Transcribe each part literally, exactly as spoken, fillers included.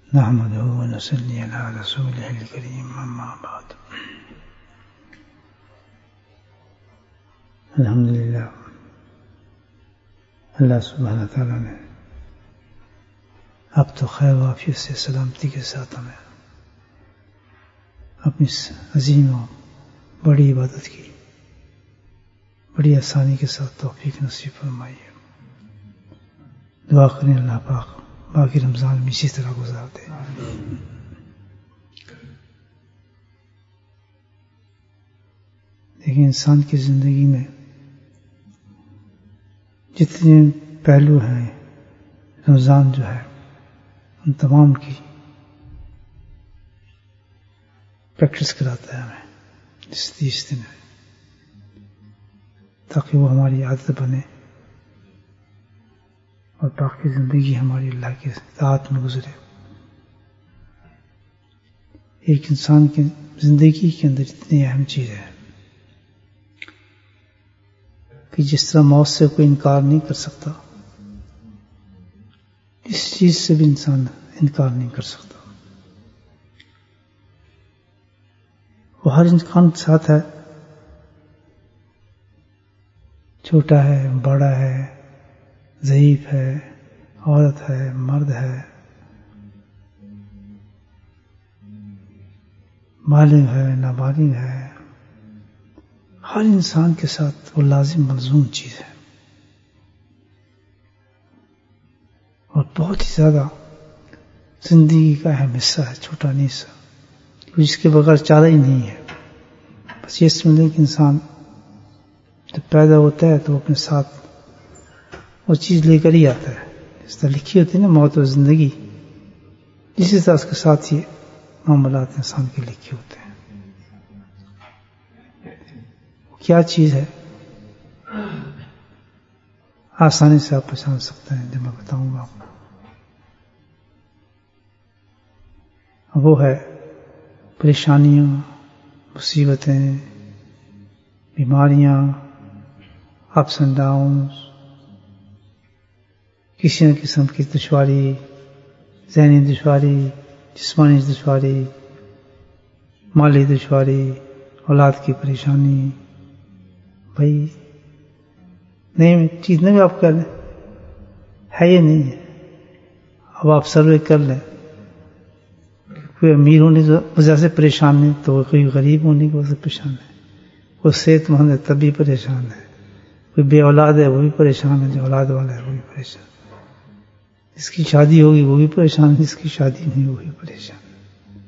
نحمده ونصلي على رسوله الكريم اما بعد. الحمدللہ اللہ سبحانہ تعالیٰ نے اب تو خیر و عافیت سے سلامتی کے ساتھ ہمیں اپنی عظیم و بڑی عبادت کی بڑی آسانی کے ساتھ توفیق نصیب فرمائی ہے. دعا کریں اللہ پاک باقی رمضان میں اسی طرح گزار دے. لیکن انسان کی زندگی میں جتنے پہلو ہیں رمضان جو ہے ان تمام کی پریکٹس کراتا ہے ہمیں اس تیس دن میں، تاکہ وہ ہماری عادت بنے اور باقی زندگی ہماری اللہ کے اطاعت میں گزرے. ایک انسان کی زندگی کے اندر اتنی اہم چیز ہے کہ جس طرح موت سے کوئی انکار نہیں کر سکتا، اس چیز سے بھی انسان انکار نہیں کر سکتا. وہ ہر انسان کے ساتھ ہے، چھوٹا ہے، بڑا ہے، ضعیف ہے، عورت ہے، مرد ہے، بالغ ہے، نابالغ ہے، ہر انسان کے ساتھ وہ لازم ملزوم چیز ہے اور بہت ہی زیادہ زندگی کا اہم حصہ ہے، چھوٹا نہیں حصہ جس کے بغیر چارہ ہی نہیں ہے. بس یہ سمجھیں کہ انسان جب پیدا ہوتا ہے تو اپنے ساتھ وہ چیز لے کر ہی آتا ہے. جس طرح لکھی ہوتی ہے نا موت اور زندگی، اسی طرح اس کے ساتھ یہ معاملات انسان کے لکھے ہوتے ہیں. کیا چیز ہے آسانی سے آپ پہچان سکتے ہیں جو میں بتاؤں گا آپ کو. وہ ہے پریشانیاں، مصیبتیں، بیماریاں، اپس اینڈ ڈاؤنز، کسی نہ قسم کی دشواری، ذہنی دشواری، جسمانی دشواری، مالی دشواری، اولاد کی پریشانی. بھائی نہیں چیز نہیں آپ کر لیں، ہے یہ نہیں ہے. اب آپ سروے کر لیں، کوئی امیر ہونے کی وجہ سے پریشان نہیں تو کوئی غریب ہونے کی وجہ سے پریشان ہے، کوئی صحت مند ہے تب بھی پریشان ہے، کوئی بے اولاد ہے وہ بھی پریشان ہے، جو اولاد والا ہے وہ بھی پریشان ہے، جس کی شادی ہوگی وہ بھی پریشان ہے، جس کی شادی نہیں وہ بھی پریشان ہے.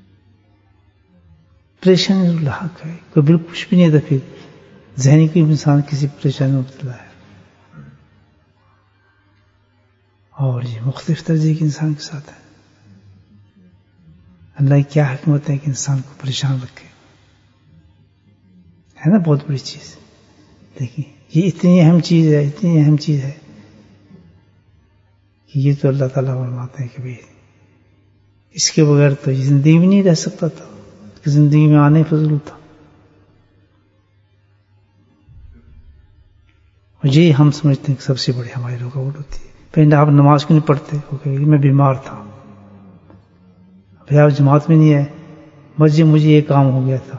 پریشانی الحق ہے، کوئی بالکل کچھ بھی نہیں تھا. پھر ذہنی کوئی انسان کسی پریشانی میں مبتلا ہے اور یہ مختلف درجے کے انسان کے ساتھ ہے. اللہ کی کیا حکمت ہے کہ انسان کو پریشان رکھے، ہے نا بہت بڑی چیز. دیکھیں یہ اتنی اہم چیز ہے، اتنی اہم چیز ہے کہ یہ تو اللہ تعالیٰ فرماتے ہیں کہ بھئی اس کے بغیر تو یہ زندگی بھی نہیں رہ سکتا تھا، زندگی میں آنے فضول تھا. اور یہی ہم سمجھتے ہیں کہ سب سے بڑی ہماری رکاوٹ ہوتی ہے. پہلے آپ نماز کیوں نہیں پڑھتے؟ کہ میں بیمار تھا. پھر آپ جماعت میں نہیں آئے، مسجد مجھے یہ کام ہو گیا تھا.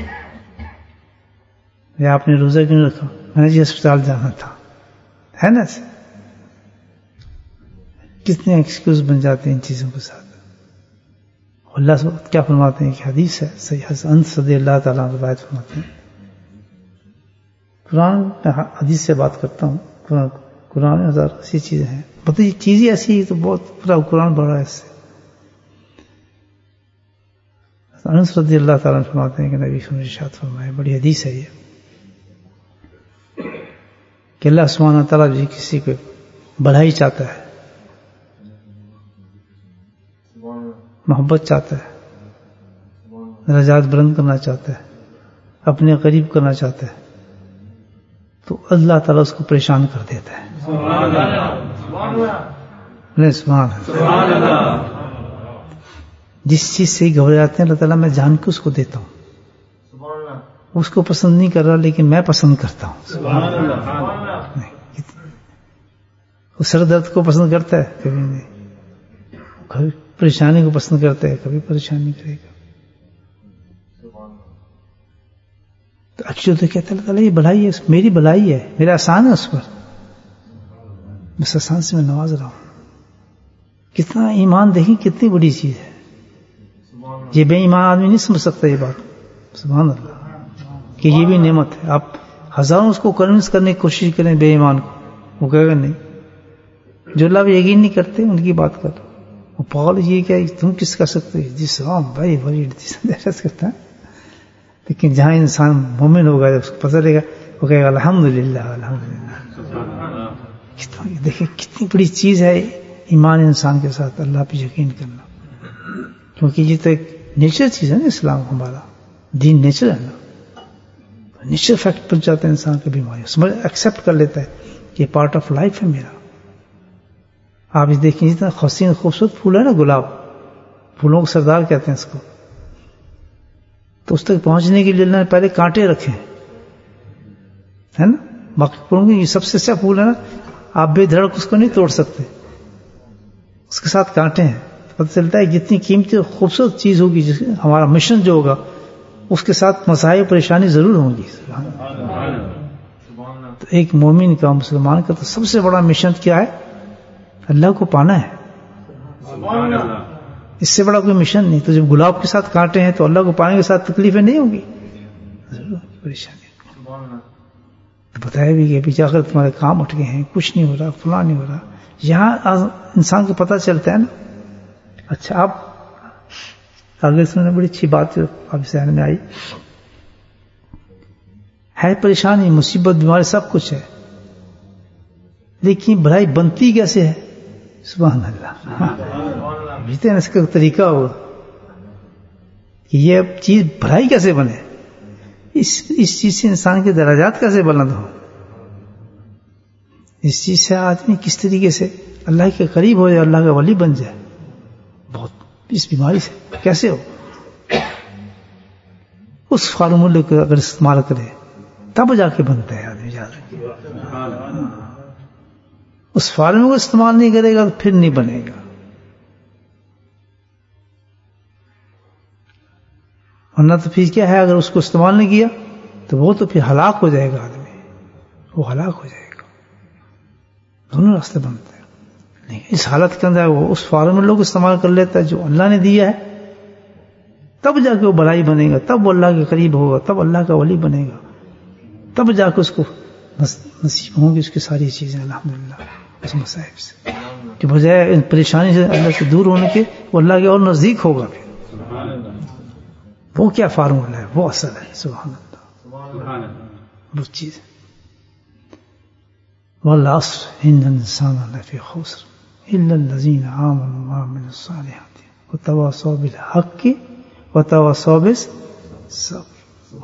یا آپ نے روزہ کیوں رکھا؟ میں نے جی اسپتال جانا تھا، ہے نا. کتنے ایکسکیوز بن جاتے ہیں ان چیزوں کے ساتھ. اللہ سے کیا فرماتے ہیں کہ حدیث ہے صحیح انس رضی اللہ تعالیٰ عنہ روایت فرماتے ہیں. قرآن میں حدیث سے بات کرتا ہوں، قرآن قرآن میں ہزار ایسی چیزیں ہیں، مطلب یہ چیزیں ایسی تو بہت پورا قرآن بڑا ہے. اس سے انس رضی اللہ تعالیٰ عنہ فرماتے ہیں کہ نبی صلی اللہ علیہ وسلم نے ارشاد فرمایا، بڑی حدیث ہے یہ، کہ اللہ سبحانہ تعالیٰ جو کسی کو بھلائی چاہتا ہے، محبت چاہتا ہے، درجات بلند کرنا چاہتا ہے، اپنے قریب کرنا چاہتا ہے، تو اللہ تعالیٰ اس کو پریشان کر دیتا ہے. سبحان اللہ، سبحان اللہ. جس چیز سے گھبرا جاتے ہیں اللہ تعالیٰ میں جان کے اس کو دیتا ہوں. اس کو پسند نہیں کر رہا لیکن میں پسند کرتا ہوں. سبحان اللہ. وہ سر درد کو پسند کرتا ہے کبھی نہیں، پریشانی کو پسند کرتا ہے، کبھی پریشانی کرے گا. تو اکثر تو کہتا ہے اللہ تعالیٰ یہ بھلائی ہے، میری بھلائی ہے، میرا احسان ہے اس پر، بس احسان سے میں نواز رہا ہوں. کتنا ایمان دیکھیں کتنی بڑی چیز ہے. یہ بے ایمان آدمی نہیں سمجھ سکتا یہ بات. سبحان اللہ کہ یہ بھی نعمت ہے. آپ ہزاروں اس کو کنونس کرنے کی کوشش کریں بے ایمان کو، وہ کہے گا نہیں. جو اللہ پہ یقین نہیں کرتے ان کی بات کرو. وہ پاگل یہ کیا تم کس کر سکتے جس ہاں بھائی بڑی دہشت کرتا ہے. لیکن جہاں انسان مومن ہوگا اس کو پتہ لگے گا، وہ کہے گا الحمدللہ الحمدللہ. دیکھیں کتنی بڑی چیز ہے ایمان انسان کے ساتھ اللہ پہ یقین کرنا. کیونکہ یہ تو ایک نیچر چیز ہے نا، اسلام ہمارا دین نیچر ہے نا. نیچر فیکٹ پر جاتا ہے انسان کی بیماری، سمجھ ایکسیپٹ کر لیتا ہے کہ یہ پارٹ آف لائف ہے میرا. آپ اس دیکھیں جتنا حسین خوبصورت پھول ہے نا گلاب، پھولوں کو سردار کہتے ہیں اس کو، تو اس تک پہنچنے کے لیے اللہ نے پہلے کانٹے رکھے ہے نا. باقی پھولوں کی یہ سب سے اچھا پھول ہے نا، آپ بے دھڑک اس کو نہیں توڑ سکتے، اس کے ساتھ کانٹے ہیں. پتہ چلتا ہے جتنی قیمتی اور خوبصورت چیز ہوگی، جس ہمارا مشن جو ہوگا اس کے ساتھ مسائل پریشانی ضرور ہوں گی. تو ایک مومن کا، مسلمان کا تو سب سے بڑا مشن کیا ہے؟ اللہ کو پانا ہے. اس سے بڑا کوئی مشن نہیں. تو جب گلاب کے ساتھ کانٹے ہیں تو اللہ کو پانے کے ساتھ تکلیفیں نہیں ہوں گی، پریشانی. بتایا بھی کہ ابھی جا کر تمہارے کام اٹھ گئے ہیں، کچھ نہیں ہو رہا، فلاں نہیں ہو رہا. یہاں انسان کو پتہ چلتا ہے نا. اچھا آپ آگے سننے بڑی اچھی بات جو آپ ذہن میں آئی ہے، پریشانی مصیبت بیماری سب کچھ ہے، لیکن بھلائی بنتی کیسے ہے؟ سبحان اللہ. جیتے ہیں اس کا طریقہ ہوگا کہ یہ چیز بھلائی کیسے بنے، اس اس چیز سے انسان کے درجات کیسے بلند ہو، اس چیز سے آدمی کس طریقے سے اللہ کے قریب ہو جائے، اللہ کا ولی بن جائے. بہت اس بیماری سے کیسے ہو، اس فارمولے کو اگر استعمال کرے تب جا کے بنتا ہے آدمی. یاد رکھیے اس فارمولے کو استعمال نہیں کرے گا تو پھر نہیں بنے گا. ورنہ تو پھر کیا ہے، اگر اس کو استعمال نہیں کیا تو وہ تو پھر ہلاک ہو جائے گا آدمی، وہ ہلاک ہو جائے گا. دونوں راستے بنتے ہیں. اس حالت کے اندر وہ اس فارمولے کو استعمال کر لیتا ہے جو اللہ نے دیا ہے، تب جا کے وہ بھلائی بنے گا، تب وہ اللہ کے قریب ہوگا، تب اللہ کا ولی بنے گا، تب جا کے اس کو نصیب ہوں گی اس کی ساری چیزیں. الحمدللہ اس مصائب سے کہ بجائے ان پریشانی سے اللہ سے دور ہونے کے وہ اللہ کے اور نزدیک ہوگا. پھر وہ کیا فارمولہ ہے، وہ اصل ہے. سبحان اللہ وہ چیز. والعصر ان الانسان لفی خسر الا الذین آمنوا وعملوا الصالحات وتواصوا بالحق وتواصوا بالصبر.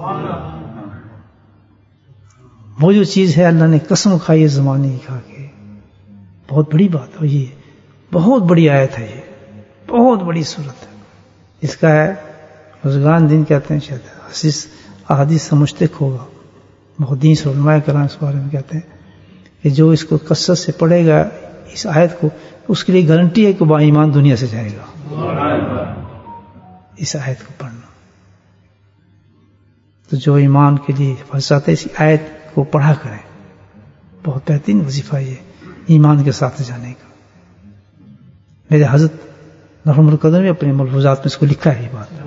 وہ جو چیز ہے اللہ نے قسم کھائی ہے زمانے کی کھا کے، بہت بڑی بات ہے. یہ بہت بڑی آیت ہے، یہ بہت بڑی صورت ہے. اس کا ہے بزرگان دین کہتے ہیں، شاید حدیث احادیث سے مشتق ہوگا. بہت دین سے علماء کرام اس بارے میں کہتے ہیں کہ جو اس کو کثرت سے پڑھے گا اس آیت کو، اس کے لیے گارنٹی ہے کہ با ایمان دنیا سے جائے گا اس آیت کو پڑھنا. تو جو ایمان کے لیے فرصت ہے اس آیت کو پڑھا کریں. بہت بہترین وظیفہ یہ ایمان کے ساتھ جانے کا. میرے حضرت مرحوم القدر نے اپنے ملفوظات میں اس کو لکھا ہے یہ بات.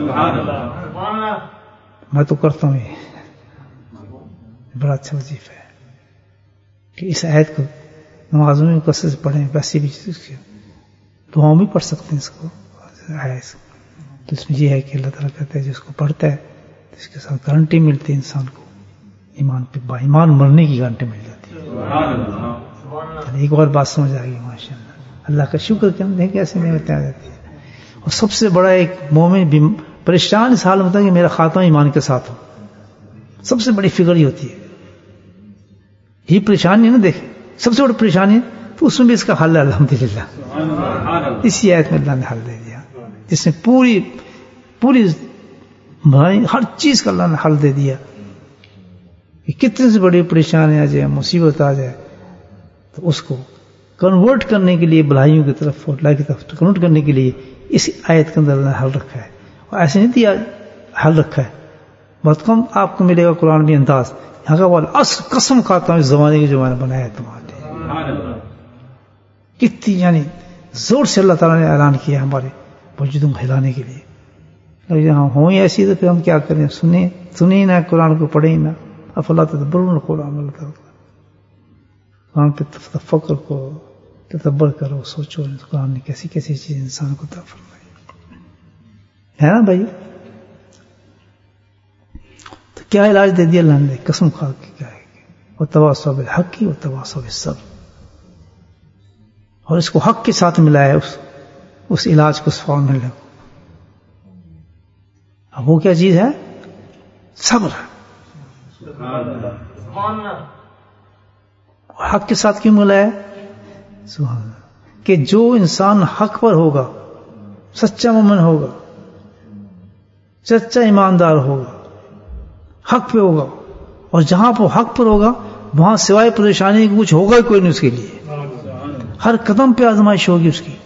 میں تو کرتا ہوں، یہ بڑا اچھا وظیفہ ہے کہ اس آیت کو نمازوں میں کثرت سے پڑھیں. ویسے بھی دعاؤں بھی پڑھ سکتے ہیں اس کو. تو اس میں یہ ہے کہ اللہ تعالیٰ کہتا ہے جس کو پڑھتا ہے اس کے ساتھ گارنٹی ملتی ہے انسان کو ایمان پہ، با ایمان مرنے کی گارنٹی مل جاتی ہے. ایک اور بات سمجھ آئے گی ماشاء اللہ. اللہ کا شکر کرنے کیسے نعمتیں آ جاتی ہے. اور سب سے بڑا ایک مومن پریشان اس حال میں ہوتا ہے کہ میرا خاتمہ ایمان کے ساتھ ہو. سب سے بڑی فکر ہی ہوتی ہے. یہ پریشانی ہے نا، دیکھیں سب سے بڑی پریشانی ہے، تو اس میں بھی اس کا حل ہے الحمدللہ. اسی آیت میں اللہ نے حل دے دیا جس میں پوری پوری ہر چیز کا اللہ نے حل دے دیا. کہ کتنی سے بڑی پریشانی آ جائے، مصیبت آ جائے، تو اس کو کنورٹ کرنے کے لیے بھلائیوں کی طرف، اللہ کی طرف کنورٹ کرنے کے لیے اس آیت کے اندر اللہ نے حل رکھا ہے، اور ایسے نہیں دیا حل رکھا ہے، بہت کم آپ کو ملے گا قرآن بھی انداز یہاں کا بول اصل قسم کھاتا ہوں اس زمانے کے جو میں نے بنایا ہے تمہارے لیے، کتنی یعنی زور سے اللہ تعالیٰ نے اعلان کیا ہمارے وجودوں کو ہلانے کے لیے. اگر یہاں ہوں ہی ایسی تو پھر ہم کیا کریں؟ سنیں سنیں ہی نہ، قرآن کو پڑھیں ہی نہ. افلا تدبرون القرآن، اللہ تعالیٰ قرآن پہ تفکر کرو، تدبر کرو، سوچو قرآن نے کیسی کیسی چیز انسان کو عطا فرمائی ہے نا بھائی. تو کیا علاج دے دیا اللہ نے، قسم کھا کے کیا ہے، وتواصوا بالحق وتواصوا بالصبر، اور اس کو حق کے ساتھ ملایا اس اس علاج کو، اس فارمولے کو. اب وہ کیا چیز ہے؟ صبر. اور حق کے ساتھ کیوں ملایا؟ سبحان اللہ، کہ جو انسان حق پر ہوگا، سچا مومن ہوگا، سچا ایماندار ہوگا، حق پہ ہوگا، اور جہاں وہ حق پر ہوگا وہاں سوائے پریشانی کی کچھ ہوگا ہی کوئی نہیں اس کے لیے. ہر قدم پہ آزمائش ہوگی اس کی،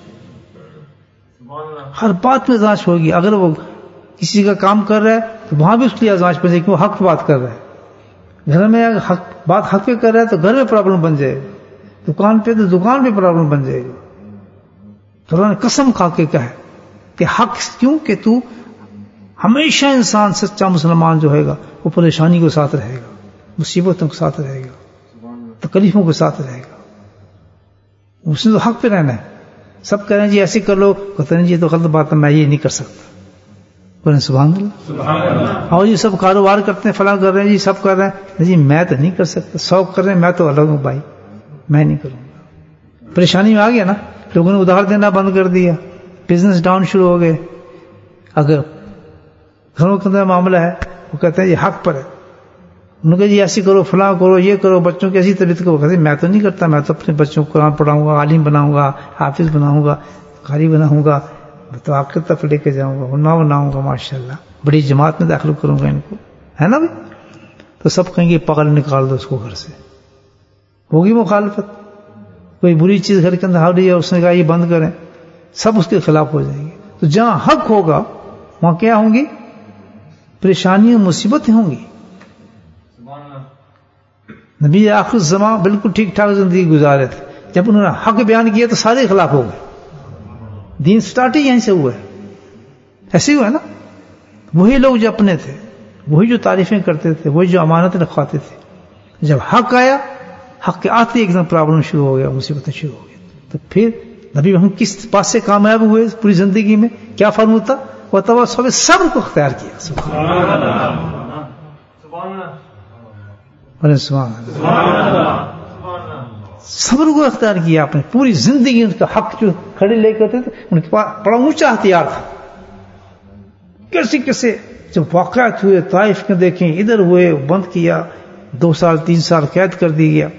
ہر بات میں آزمائش ہوگی. اگر وہ کسی کا کام کر رہا ہے تو وہاں بھی اس کے لیے آزمائش پڑے گی کہ وہ حق پہ بات کر رہا ہے. گھر میں اگر حق بات حق پہ کر رہا ہے تو گھر میں پرابلم بن جائے گی، دکان پہ تو دکان پہ پرابلم بن جائے گی. تو اللہ نے قسم کھا کے کہا کہ حق کیوں کہ تو ہمیشہ انسان سچا مسلمان جو ہوگا وہ پریشانی کے ساتھ رہے گا، مصیبتوں کے ساتھ رہے گا، تکلیفوں کے ساتھ رہے گا. اس نے تو حق پہ رہنا ہے. سب کہہ رہے ہیں جی ایسے کر لو، کہتے ہیں جی تو غلط بات ہے، میں یہ نہیں کر سکتا. بولیں سبحان اللہ. اور یہ سب کاروبار کرتے ہیں، فلاں کر رہے ہیں جی، سب کر رہے ہیں جی، میں تو نہیں کر سکتا. شوق کر رہے ہیں، میں تو الگ ہوں بھائی، میں نہیں کروں گا. پریشانی میں آ گیا نا، لوگوں نے ادھار دینا بند کر دیا، بزنس ڈاؤن شروع ہو گئے. اگر گھروں کے اندر معاملہ ہے وہ کہتے ہیں یہ حق پر ہے، انہوں نے کہا جی ایسی کرو، فلاں کرو، یہ کرو، بچوں کی ایسی طبیعت کو. کہتے ہیں میں تو نہیں کرتا، میں تو اپنے بچوں کو قرآن پڑھاؤں گا، عالم بناؤں گا، حافظ بناؤں گا، قاری بناؤں گا، میں تو آپ کی طرف لے کے جاؤں گا، علماء بناؤں گا، ماشاءاللہ بڑی جماعت میں داخل کروں گا ان کو، ہے نا بھائی. تو سب کہیں گے پاگل نکال دو اس کو گھر سے. ہوگی مخالفت، کوئی بری چیز گھر کے اندر آ رہی ہے، اس نے کہا یہ بند کریں، سب اس کے خلاف ہو جائیں گے. تو جہاں حق ہوگا وہاں کیا ہوں گی؟ پریشانی اور مصیبتیں ہوں گی. نبی آخر زمان بالکل ٹھیک ٹھاک زندگی گزارے تھے، جب انہوں نے حق بیان کیا تو سارے خلاف ہو گئے. دین سٹارٹ ہی یہیں سے ہوا ہے، ایسے ہی ہوا ہے نا. وہی لوگ جو اپنے تھے، وہی جو تعریفیں کرتے تھے، وہی جو امانتیں رکھواتے تھے، جب حق آیا، حق کے آتے ایک دم پرابلم شروع ہو گیا، مصیبتیں شروع ہو گئی. تو پھر نبی ہم کس بات سے کامیاب ہوئے پوری زندگی میں؟ کیا فرمود تھا؟ وتواصوا بالصبر کو اختیار کیا. سبحان اللہ، سبحان اللہ، صبر کو اختیار کیا آپ نے. پوری زندگی ان کا حق جو کھڑے لے کرتے تھے، ان کے پاس بڑا اونچا ہتھیار تھا. کیسے کیسے جب واقعات ہوئے طائف میں دیکھیں، ادھر ہوئے بند کیا، دو سال تین سال قید کر دی گیا.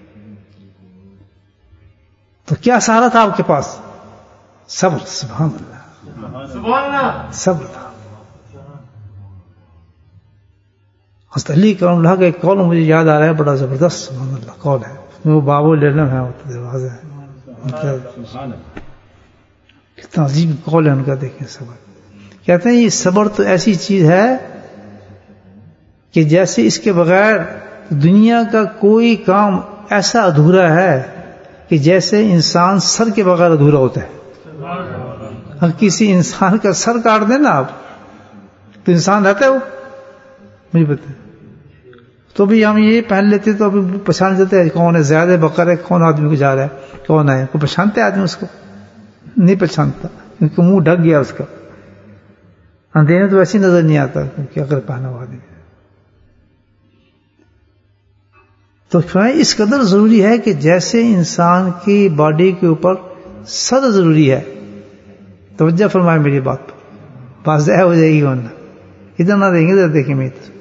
تو کیا سہارا تھا آپ کے پاس؟ صبر. سبحان اللہ، سبحان اللہ، صبر تھا. حضرت علی کرم اللہ کا ایک قول مجھے یاد آ رہا ہے، بڑا زبردست سبحان اللہ قول ہے. وہ بابو لینا ہے، دروازہ ہے، کتنا عظیم قول ہے ان کا. دیکھیں صبر، کہتے ہیں یہ صبر تو ایسی چیز ہے کہ جیسے اس کے بغیر دنیا کا کوئی کام ایسا ادھورا ہے کہ جیسے انسان سر کے بغیر ادھورا ہوتا ہے. اگر کسی انسان کا سر کاٹ دیں نا آپ تو انسان رہتا ہے وہ؟ مجھے پتہ تو بھی ہم یہ پہن لیتے تو ابھی پہچان جاتے ہیں کون ہے، زیادہ بکر ہے، کون آدمی کو جا رہا ہے، کون ہے. کو پہچانتے آدمی اس کو؟ نہیں پہچانتا، کیونکہ منہ ڈھک گیا اس کا. اندھیرے تو ویسے نظر نہیں آتا کیونکہ اگر پہنا ہوا آدمی. تو اس قدر ضروری ہے کہ جیسے انسان کی باڈی کے اوپر سر ضروری ہے. توجہ فرمائے میری بات پر، بات ضائع ہو جائے گی ورنہ. ادھر نہ دیں گے، ادھر دیکھیں میری طرف.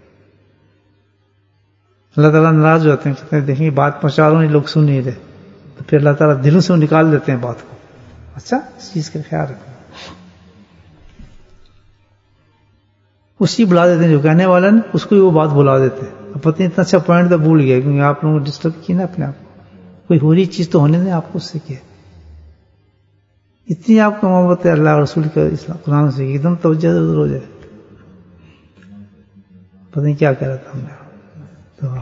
اللہ تعالیٰ ناراض ہوتے ہیں، کہتے ہیں دیکھیں بات پہنچا رہا ہوں، لوگ سن نہیں رہے، تو پھر اللہ تعالیٰ دلوں سے نکال دیتے ہیں بات کو. اچھا اس چیز کا خیال رکھنا. اسی بلا دیتے ہیں جو کہنے والا نا، اس کو ہی وہ بات بلا دیتے ہیں. اب پتہ نہیں اتنا اچھا پوائنٹ تو بھول گیا، کیونکہ آپ لوگوں نے ڈسٹرب کی نا اپنے آپ کو. کوئی ہو رہی چیز تو ہونے دیں آپ کو، اس سے کیا. اتنی آپ کو محبت ہے اللہ رسول کے اسلام قرآن سے ایک دم توجہ ادھر ہو جائے. پتہ نہیں کیا کہہ رہا تھا میں. تو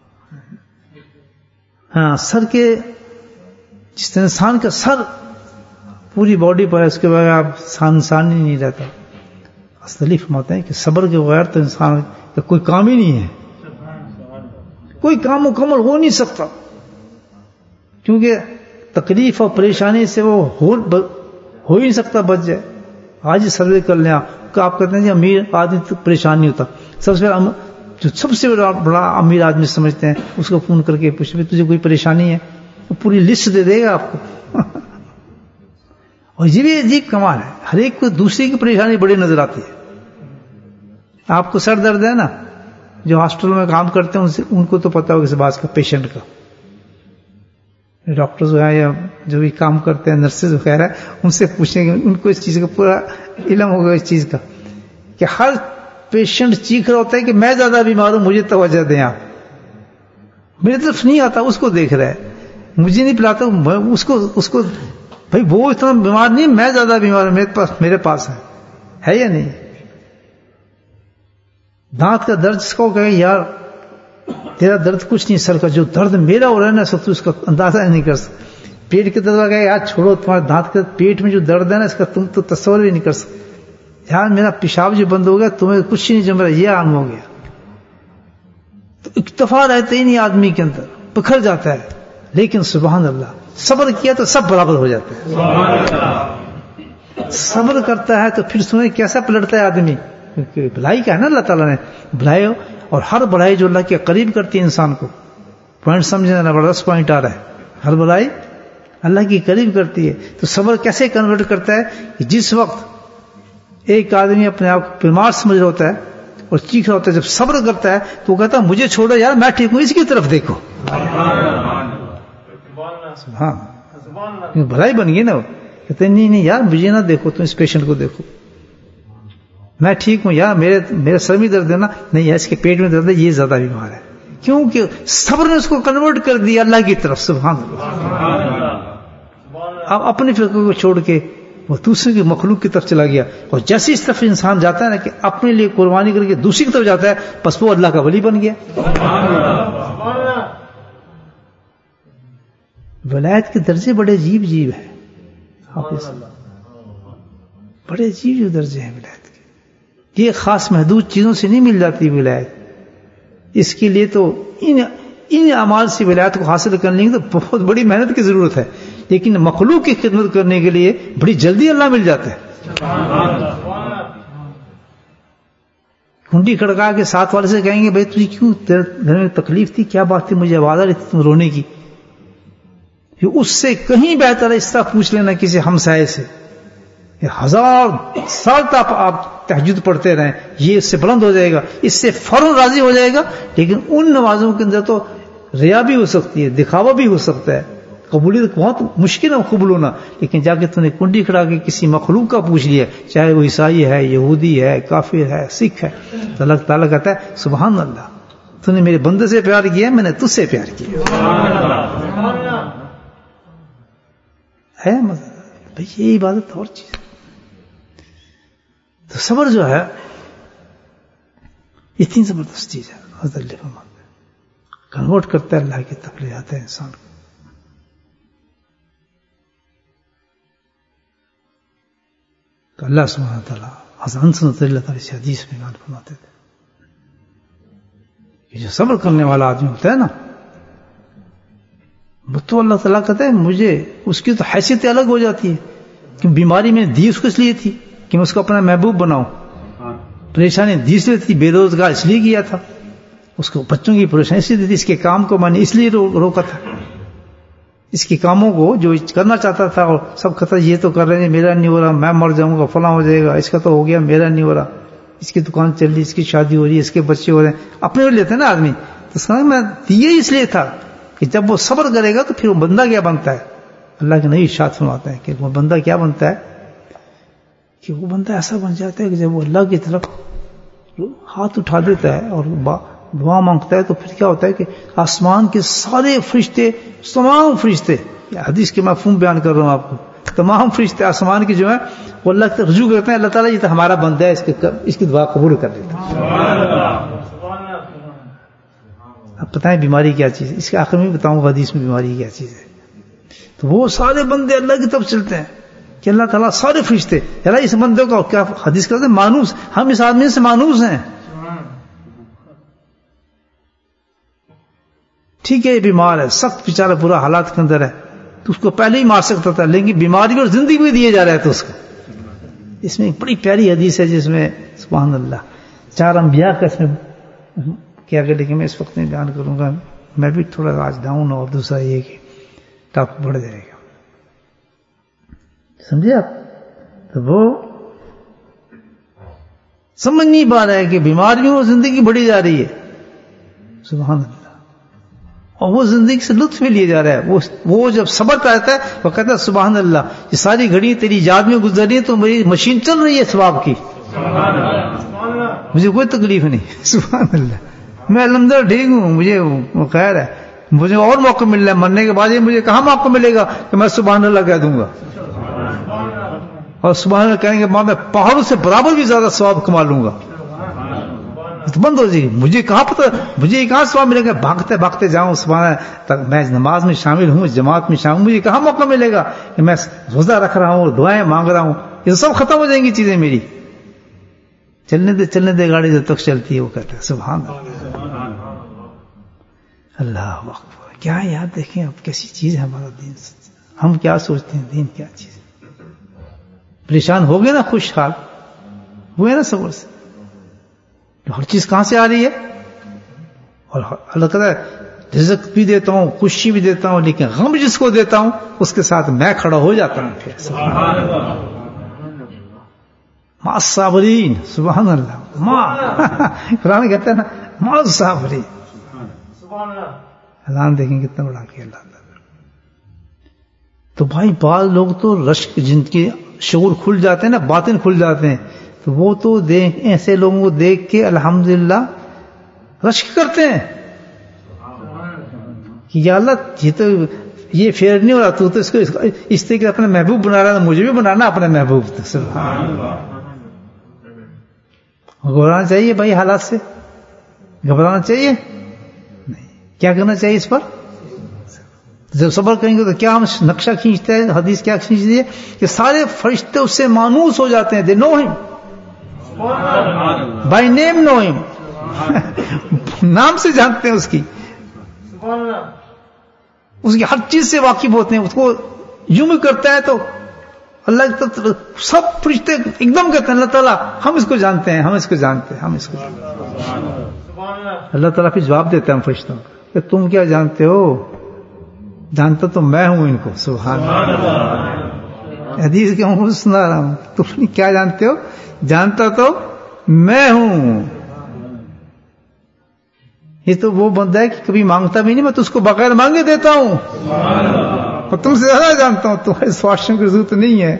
ہاں سر کے جس طرح انسان کا سر پوری باڈی پر ہے اس کے بغیر آپ انسان ہی نہیں رہتا. اصلی فرماتے ہیں کہ صبر کے بغیر تو انسان کا کوئی کام ہی نہیں ہے. کوئی کام مکمل ہو نہیں سکتا کیونکہ تکلیف اور پریشانی سے وہ ہو ہو ہی نہیں سکتا بچ جائے. آج ہی سروے کر لیں آپ آپ کہتے ہیں کہ امیر آدمی تو پریشان نہیں ہوتا. سب سے جو سب سے بڑا بڑا امیر آدمی سمجھتے ہیں اس کو فون کر کے پوچھ بھی تجھے کوئی پریشانی ہے وہ پوری لسٹ دے دے گا آپ کو. اور یہ بھی عجیب کمال ہے ہر ایک کو دوسری کی پریشانی بڑی نظر آتی ہے. آپ کو سر درد ہے نا جو ہاسپٹل میں کام کرتے ہیں ان کو تو پتا ہوگا اس بات کا پیشنٹ کا. ڈاکٹرز ہیں یا جو بھی کام کرتے ہیں نرسز وغیرہ ان سے پوچھیں گے ان کو اس چیز کا پورا علم ہوگا اس چیز کا کہ ہر پیشنٹ چیخ رہا ہوتا ہے کہ میں زیادہ بیمار ہوں مجھے توجہ دیں آپ. میری طرف نہیں آتا اس کو دیکھ رہا ہے مجھے نہیں پلاتا اس کو اس کو بھائی وہ اتنا بیمار نہیں میں زیادہ بیمار ہوں میرے پاس میرے پاس ہے ہے یا نہیں. دانت کا درد اس کو کہے یار تیرا درد کچھ نہیں سر کا جو درد میرا ہو رہا ہے نا سب تو اس کا اندازہ نہیں کر سکتا. پیٹ کے درد کا کہے یار چھوڑو تمہارے دانت کے پیٹ میں جو درد ہے نا اس کا تم تو تصور بھی نہیں کر سکتے. یار میرا پیشاب جو بند ہو گیا تمہیں کچھ ہی نہیں جو میرا یہ عام ہو گیا. تو اکتفا رہتے ہی نہیں آدمی کے اندر بکھر جاتا ہے. لیکن سبحان اللہ صبر کیا تو سب برابر ہو جاتا ہے. صبر کرتا ہے تو پھر سنیں کیسا پلٹتا ہے آدمی. بھلائی کا ہے نا اللہ تعالیٰ نے بھلائی اور ہر بڑائی جو اللہ کے قریب کرتی ہے انسان کو. پوائنٹ سمجھنا بڑا دس پوائنٹ آ رہا ہے. ہر بڑائی اللہ کی قریب کرتی ہے. تو صبر کیسے کنورٹ کرتا ہے کہ جس وقت ایک آدمی اپنے آپ کو بیمار سمجھ رہا ہوتا ہے اور چیخ رہا ہوتا ہے جب صبر کرتا ہے تو وہ کہتا ہے مجھے چھوڑو یار میں ٹھیک ہوں اس کی طرف دیکھو. ہاں بھلائی بن گئی نا. وہ کہتے ہیں نہیں نہیں یار مجھے نہ دیکھو تم اس پیشنٹ کو دیکھو میں ٹھیک ہوں یار میرے میرے سر میں درد ہے نا نہیں ہے اس کے پیٹ میں درد ہے یہ زیادہ بیمار ہے. کیونکہ صبر نے اس کو کنورٹ کر دیا اللہ کی طرف. سبحان اللہ. اب اپنی فکر کو چھوڑ کے وہ دوسرے کی مخلوق کی طرف چلا گیا. اور جیسے اس طرف انسان جاتا ہے نا کہ اپنے لیے قربانی کر کے دوسری کی طرف جاتا ہے بس وہ اللہ کا ولی بن گیا. ولایت کے درجے بڑے عجیب عجیب ہیں. بڑے عجیب عجیب درجے ہیں ولایت کے. یہ خاص محدود چیزوں سے نہیں مل جاتی ولایت. اس کے لیے تو ان ان اعمال سے ولایت کو حاصل کرنے کی تو بہت بڑی محنت کی ضرورت ہے. لیکن مخلوق کی خدمت کرنے کے لیے بڑی جلدی اللہ مل جاتا ہے. کنڈی کھڑکا کے ساتھ والے سے کہیں گے بھائی تجھے کیوں تیرے گھر میں تکلیف تھی کیا بات تھی مجھے آواز آ رہی تھی تم رونے کی. اس سے کہیں بہتر ہے اس طرح پوچھ لینا کسی ہمسائے سے. ہزار سال تک آپ تہجد پڑھتے رہیں یہ اس سے بلند ہو جائے گا اس سے فوراً راضی ہو جائے گا. لیکن ان نمازوں کے اندر تو ریا بھی ہو سکتی ہے دکھاوا بھی ہو سکتا ہے. قبولیت بہت مشکل ہے قبول ہونا. لیکن جا کے تم نے کنڈی کھڑا کے کسی مخلوق کا پوچھ لیا چاہے وہ عیسائی ہے یہودی ہے کافر ہے سکھ ہے تو اللہ تعالیٰ کہتا ہے سبحان اللہ تو نے میرے بندے سے پیار کیا میں نے تجھ سے پیار کیا ہے. بھائی یہ عبادت اور چیز. تو صبر جو ہے اتنی زبردست چیز ہے. حضرت کنورٹ کرتا ہے اللہ کی طرف لے جاتا ہے انسان کو. تو اللہ سبحانہ تعالیٰ حسن سنت اللہ تعالیٰ سے حدیث میں بیان فرماتے تھے کہ جو صبر کرنے والا آدمی ہوتا ہے نا تو اللہ تعالیٰ کہتا ہے مجھے اس کی تو حیثیت الگ ہو جاتی ہے کہ بیماری میں دی اس کو اس لیے تھی کہ میں اس کو اپنا محبوب بناؤں. پریشانی دی اس لیے تھی بے روزگار اس لیے کیا تھا اس کو بچوں کی پریشانی اس لیے تھی اس کے کام کو میں نے اس لیے روکا تھا. اس کے کاموں کو جو کرنا چاہتا تھا اور سب کہتا یہ تو کر رہے ہیں میرا نہیں ہو رہا میں مر جاؤں گا فلاں ہو جائے گا اس کا تو ہو گیا میرا نہیں ہو رہا اس کی دکان چل رہی اس کی شادی ہو رہی ہے اس کے بچے ہو رہے ہیں اپنے لیتے ہیں نا آدمی. تو سمجھ میں یہ اس لیے تھا کہ جب وہ صبر کرے گا تو پھر وہ بندہ کیا بنتا ہے. اللہ کے نبی ارشاد فرماتے ہیں کہ وہ بندہ کیا بنتا ہے کہ وہ بندہ ایسا بن جاتا ہے کہ جب وہ اللہ کی طرف ہاتھ اٹھا دیتا ہے اور دعا مانگتا ہے تو پھر کیا ہوتا ہے کہ آسمان کے سارے فرشتے تمام فرشتے حدیث کے مفہوم بیان کر رہا ہوں آپ کو تمام فرشتے آسمان کے جو ہیں وہ اللہ تک رجوع کرتے ہیں، اللہ تعالیٰ یہ تو ہمارا بندہ ہے، اس کے اس کی دعا قبول کر لیتا ہے۔ اب بتائیں بیماری کیا چیز ہے، اس کے آخر میں بتاؤں حدیث میں بیماری کیا چیز ہے۔ تو وہ سارے بندے اللہ کی طرف چلتے ہیں کہ اللہ تعالیٰ سارے فرشتے اللہ اس بندے کو کیا حدیث کرتے ہیں مانوس، ہم اس آدمی سے مانوس ہیں، ٹھیک ہے یہ بیمار ہے، سخت بیچارہ برا حالات کے اندر ہے، تو اس کو پہلے ہی مار سکتا تھا، لیکن بیماری اور زندگی بھی دیے جا رہا ہے تو اس کو۔ اس میں ایک بڑی پیاری حدیث ہے جس میں سبحان اللہ چار انبیاء کا اس میں کیا کہ، لیکن میں اس وقت نہیں بیان کروں گا، میں بھی تھوڑا آج ڈاؤن، اور دوسرا یہ کہ ٹاپ بڑھ جائے گا، سمجھے آپ؟ تو وہ سمجھ نہیں پا رہا ہے کہ بیماریوں اور زندگی بڑھی جا رہی ہے، سبحان اللہ، اور وہ زندگی سے لطف بھی لیا جا رہا ہے۔ وہ وہ جب صبر کرتا ہے وہ کہتا ہے سبحان اللہ یہ ساری گھڑی تیری یاد میں گزر رہی ہے تو میری مشین چل رہی ہے ثواب کی، مجھے کوئی تکلیف نہیں، سبحان اللہ، میں الحمدللہ ٹھیک ہوں، مجھے خیر ہے، مجھے اور موقع مل رہا ہے، مرنے کے بعد یہ مجھے کہاں موقع ملے گا کہ میں سبحان اللہ کہہ دوں گا، اور سبحان اللہ کہیں گے ماں میں پہاڑوں سے برابر بھی زیادہ ثواب کما لوں گا، تو بند ہو جائے گی، مجھے کہاں پتہ، مجھے کہاں ثواب ملے گا، بھاگتے بھاگتے جاؤں سبحان اللہ، میں نماز میں شامل ہوں، جماعت میں شامل ہوں، مجھے کہاں موقع ملے گا کہ میں روزہ رکھ رہا ہوں، دعائیں مانگ رہا ہوں، یہ سب ختم ہو جائیں گی چیزیں میری، چلنے دے چلنے دے گاڑی جب تک چلتی ہے، وہ کہتے ہیں سبحان اللہ، اللہ اکبر، کیا یاد دیکھیں اب کیسی چیز ہے ہمارا دین، ہم کیا سوچتے ہیں دین کیا چیز ہے، پریشان ہو گئے نا، خوشحال ہوئے نا صبر سے، ہر چیز کہاں سے آ رہی ہے، اور اللہ کہتا ہے رزق بھی دیتا ہوں، خوشی بھی دیتا ہوں، لیکن غم جس کو دیتا ہوں اس کے ساتھ میں کھڑا ہو جاتا ہوں، پھر سبحان اللہ، مع الصابرین، سبحان اللہ، ماں قرآن کہتا ہے نا مع الصابرین، اعلان دیکھیں کتنا بڑا کیا اللہ تعالیٰ۔ تو بھائی بعض لوگ تو رشک جن کے شعور کھل جاتے ہیں نا، باطن کھل جاتے ہیں، تو وہ تو دیکھ ایسے لوگوں کو دیکھ کے الحمدللہ رشک کرتے ہیں کہ یا اللہ یہ تو یہ فیئر نہیں ہو رہا، تو, تو اس کو اس طریقے اپنا محبوب بنا رہا ہے، مجھے بھی بنانا اپنا محبوب، سبحان اللہ۔ گھبرانا چاہیے بھائی حالات سے، گھبرانا چاہیے نہیں، کیا کرنا چاہیے اس پر؟ جب صبر کریں گے تو کیا ہم نقشہ کھینچتے ہیں، حدیث کیا کھینچتی ہے کہ سارے فرشتے اس سے مانوس ہو جاتے ہیں، دے نو ہم بائی نیم، نو ہم نام سے جانتے ہیں اس کی، اس کی ہر چیز سے واقف ہوتے ہیں، اس کو یوں بھی کرتا ہے تو اللہ کی طرف سب فرشتے ایک دم کہتے ہیں اللہ تعالیٰ ہم اس کو جانتے ہیں، ہم اس کو جانتے ہیں، ہم اس کو جانتے ہیں۔ اللہ تعالیٰ پھر جواب دیتا ہے ہم فرشتوں کہ تم کیا جانتے ہو، جانتا تو میں ہوں ان کو، سبحان اللہ، حدیث کے منہ سنا رہا ہوں، تم کیا جانتے ہو، جانتا تو میں ہوں۔ یہ تو وہ بندہ ہے کہ کبھی مانگتا بھی نہیں، میں تو اس کو بغیر مانگے دیتا ہوں، اور تم سے زیادہ جانتا ہوں، تمہارے سواشن کی ضرورت نہیں ہے،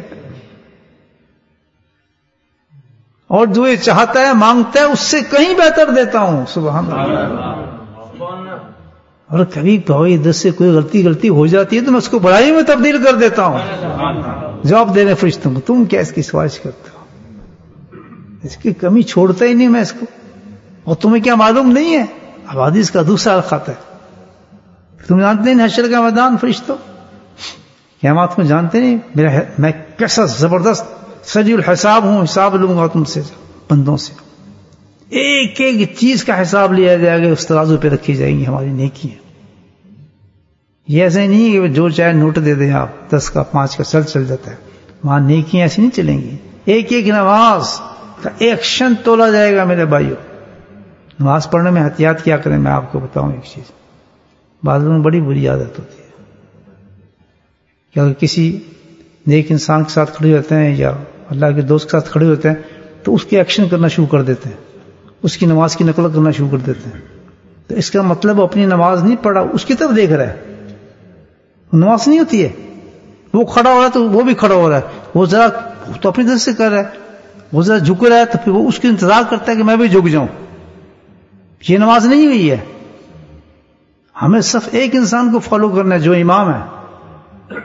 اور جو یہ چاہتا ہے مانگتا ہے اس سے کہیں بہتر دیتا ہوں، سبحان اللہ۔ اور کبھی کوئی ادھر سے کوئی غلطی غلطی ہو جاتی ہے تو میں اس کو بڑائی میں تبدیل کر دیتا ہوں، جواب دے رہے فرشتوں کو، تم کیا اس کی سفارش کرتے ہو، اس کی کمی چھوڑتا ہی نہیں میں اس کو، اور تمہیں کیا معلوم نہیں ہے، اب حدیث کا دوسرا الخط ہے، تم جانتے نہیں حشر کا میدان فرشتوں، قیامت میں جانتے نہیں میرا میں کیسا زبردست سریع الحساب ہوں، حساب لوں گا تم سے بندوں سے، ایک ایک چیز کا حساب لیا جائے گا، اس ترازو پہ رکھی جائیں گی ہماری نیکیاں، یہ ایسے نہیں کہ جو چاہے نوٹ دے دیں آپ، دس کا پانچ کا چل چل جاتا ہے، وہاں نیکیاں ایسی نہیں چلیں گی، ایک ایک نماز کا ایکشن تولا جائے گا میرے بھائیوں۔ نماز پڑھنے میں احتیاط کیا کریں، میں آپ کو بتاؤں ایک چیز، بعض لوگوں میں بڑی بری عادت ہوتی ہے کہ اگر کسی نیک انسان کے ساتھ کھڑے ہوتے ہیں یا اللہ کے دوست کے ساتھ کھڑے ہوتے ہیں تو اس کے ایکشن کرنا شروع کر دیتے ہیں، اس کی نماز کی نقل کرنا شروع کر دیتے ہیں، تو اس کا مطلب وہ اپنی نماز نہیں پڑھا، اس کی طرف دیکھ رہا ہے، نماز نہیں ہوتی ہے، وہ کھڑا ہو رہا ہے تو وہ بھی کھڑا ہو رہا ہے، وہ ذرا تو اپنی طرف سے کر رہا ہے، وہ ذرا جھک رہا ہے تو پھر وہ اس کے انتظار کرتا ہے کہ میں بھی جھک جاؤں، یہ نماز نہیں ہوئی ہے۔ ہمیں صرف ایک انسان کو فالو کرنا ہے جو امام ہے،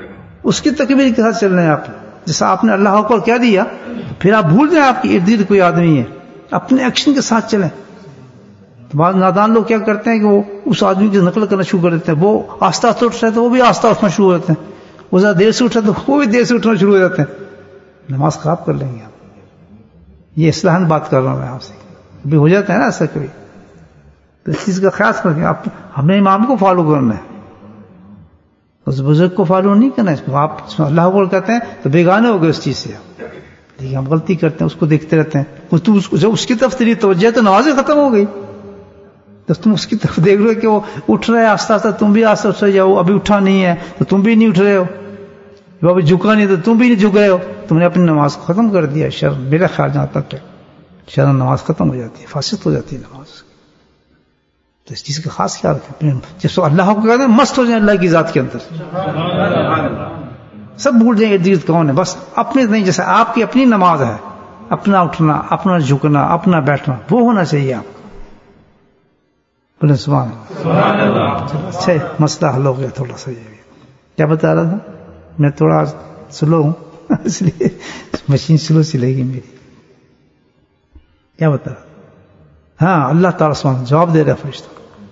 اس کی تکبیر کے ساتھ چل رہے ہیں آپ. جیسا آپ نے اللہ اکبر کہہ دیا پھر آپ بھول جائیں آپ کی ارد گرد کوئی آدمی ہے, اپنے ایکشن کے ساتھ چلیں. تو بعض نادان لوگ کیا کرتے ہیں کہ وہ اس آدمی کی نقل کرنا شروع کر دیتے ہیں. وہ آستہ آستہ اٹھ رہے ہیں تو وہ بھی آستہ اٹھنا شروع ہو جاتے ہیں, وہ زیادہ دیر سے اٹھ رہے ہیں تو وہ بھی دیر سے اٹھنا شروع ہو جاتے ہیں. نماز خراب کر لیں گے آپ. یہ اصلاحاً بات کر رہا ہوں میں آپ سے, ابھی ہو جاتا ہے نا ایسا کبھی, تو اس چیز کا خیال کریں. آپ ہم نے امام کو فالو کرنا ہے, اس بزرگ کو فالو نہیں کرنا ہے. آپ اللہ اکبر کہتے ہیں تو بیگانے ہو گئے اس چیز سے. لیکن ہم غلطی کرتے ہیں, اس کو دیکھتے رہتے ہیں. تو اس کو جب اس کی طرف تیری توجہ تو نمازیں ختم ہو گئی, تو تم اس کی طرف دیکھ رہے ہو کہ وہ اٹھ رہا ہے آستہ آستہ, تم بھی آستہ اٹھ رہے جاؤ. ابھی اٹھا نہیں ہے تو تم بھی نہیں اٹھ رہے ہو, ابھی جھکا نہیں تو تم بھی نہیں جھک رہے ہو. تم نے اپنی نماز کو ختم کر دیا. شرم میرا خیال جہاں تک ہے شرم نماز ختم ہو جاتی ہے, فاسد ہو جاتی ہے نماز. تو اس چیز کا خاص خیال رکھیں. جب سو اللہ کو کہتے ہیں مست ہو جائیں اللہ کی ذات کے اندر, سب بھول جائیں ارد گرد کون ہے. بس اپنے نہیں, جیسے آپ کی اپنی نماز ہے, اپنا اٹھنا, اپنا جھکنا, اپنا بیٹھنا, وہ ہونا چاہیے آپ کو. بولے سبحان اللہ. اچھا مسئلہ حل ہو گیا تھوڑا سا. یہ کیا بتا رہا تھا میں, تھوڑا سلو ہوں اس لیے مشین سلو چلے گی میری. کیا بتا رہا؟ ہاں اللہ تعالیٰ سبحانہ جواب دے رہا ہے فرشتہ.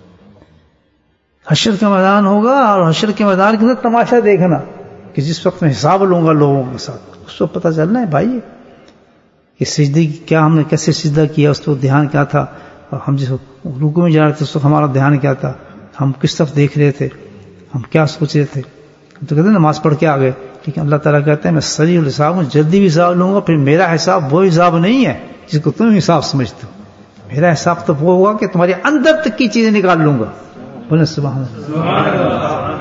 حشر کا میدان ہوگا اور حشر کے میدان کے اندر تماشا دیکھنا کہ جس وقت میں حساب لوں گا لوگوں کے ساتھ, اس کو پتہ چلنا ہے بھائی کہ سجدے کی کیا, ہم نے کیسے سجدہ کیا, اس وقت دھیان کیا تھا, اور ہم جس رکوع میں جا رہے تھے اس وقت ہمارا دھیان کیا تھا, ہم کس طرف دیکھ رہے تھے, ہم کیا سوچ رہے تھے. ہم تو کہتے ہیں نماز پڑھ کے آ گئے, لیکن اللہ تعالیٰ کہتے ہیں میں سریع الحساب ہوں, جلدی بھی حساب لوں گا. پھر میرا حساب وہ حساب نہیں ہے جس کو تم حساب سمجھتے ہو. میرا حساب تو وہ ہوگا کہ تمہارے اندر تک کی چیزیں نکال لوں گا. بولے سبحان اللہ.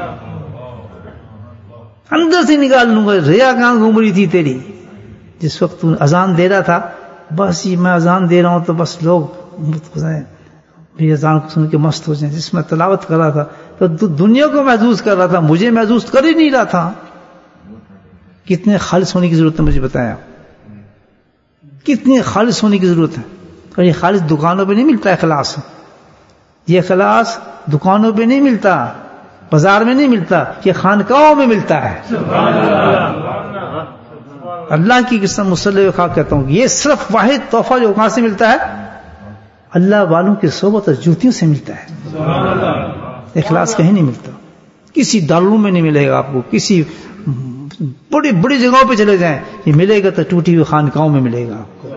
اندر سے نکال لوں گا. ریا کہاں گھوم رہی تھی تیری جس وقت تو اذان دے رہا تھا؟ بس یہ میں اذان دے رہا ہوں تو بس لوگ میری اذان کو سن کے مست ہو جائیں. جس میں تلاوت کر رہا تھا تو دنیا کو محسوس کر رہا تھا, مجھے محسوس کر ہی نہیں رہا تھا. کتنے خالص ہونے کی ضرورت ہے مجھے بتایا, کتنے خالص ہونے کی ضرورت ہے. اور یہ خالص دکانوں پہ نہیں ملتا ہے اخلاص. یہ اخلاص دکانوں پہ نہیں ملتا, بازار میں نہیں ملتا, یہ خانقاہوں میں ملتا ہے. اللہ کی قسم مصلی خواہ کہتا ہوں, یہ صرف واحد تحفہ جو کہاں سے ملتا ہے, اللہ والوں کی صحبت اور جوتیوں سے ملتا ہے. اخلاص کہیں نہیں ملتا. کسی دارالعلوم میں نہیں ملے گا آپ کو, کسی بڑی بڑی جگہوں پہ چلے جائیں یہ ملے گا تو ٹوٹی ہوئی خانقاہوں میں ملے گا آپ کو.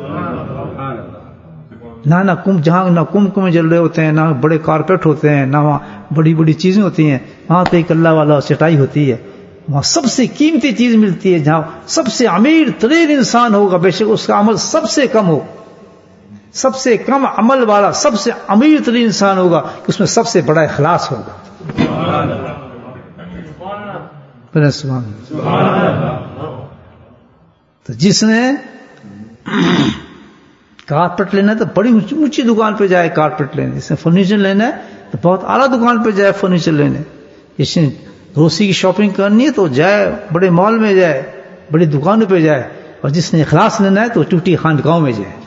نہ نہ کم جہاں نہ کم کم جل رہے ہوتے ہیں, نہ بڑے کارپیٹ ہوتے ہیں, نہ وہاں بڑی بڑی چیزیں ہوتی ہیں. وہاں تو ایک اللہ والا چٹائی ہوتی ہے. وہاں سب سے قیمتی چیز ملتی ہے, جہاں سب سے امیر ترین انسان ہوگا, بے شک اس کا عمل سب سے کم ہو, سب سے کم عمل والا سب سے امیر ترین انسان ہوگا, کہ اس میں سب سے بڑا اخلاص ہوگا. سبحان اللہ. تو جس نے کارپیٹ لینا ہے تو بڑی اونچی دکان پہ جائے کارپیٹ لینے. جس نے فرنیچر لینا ہے تو بہت اعلیٰ دکان پہ جائے فرنیچر لینے. جس نے روسی کی شاپنگ کرنی ہے تو جائے بڑے مال میں جائے, بڑی دکانوں پہ جائے. اور جس نے اخلاص لینا ہے تو ٹوٹی خانقاہوں میں جائے,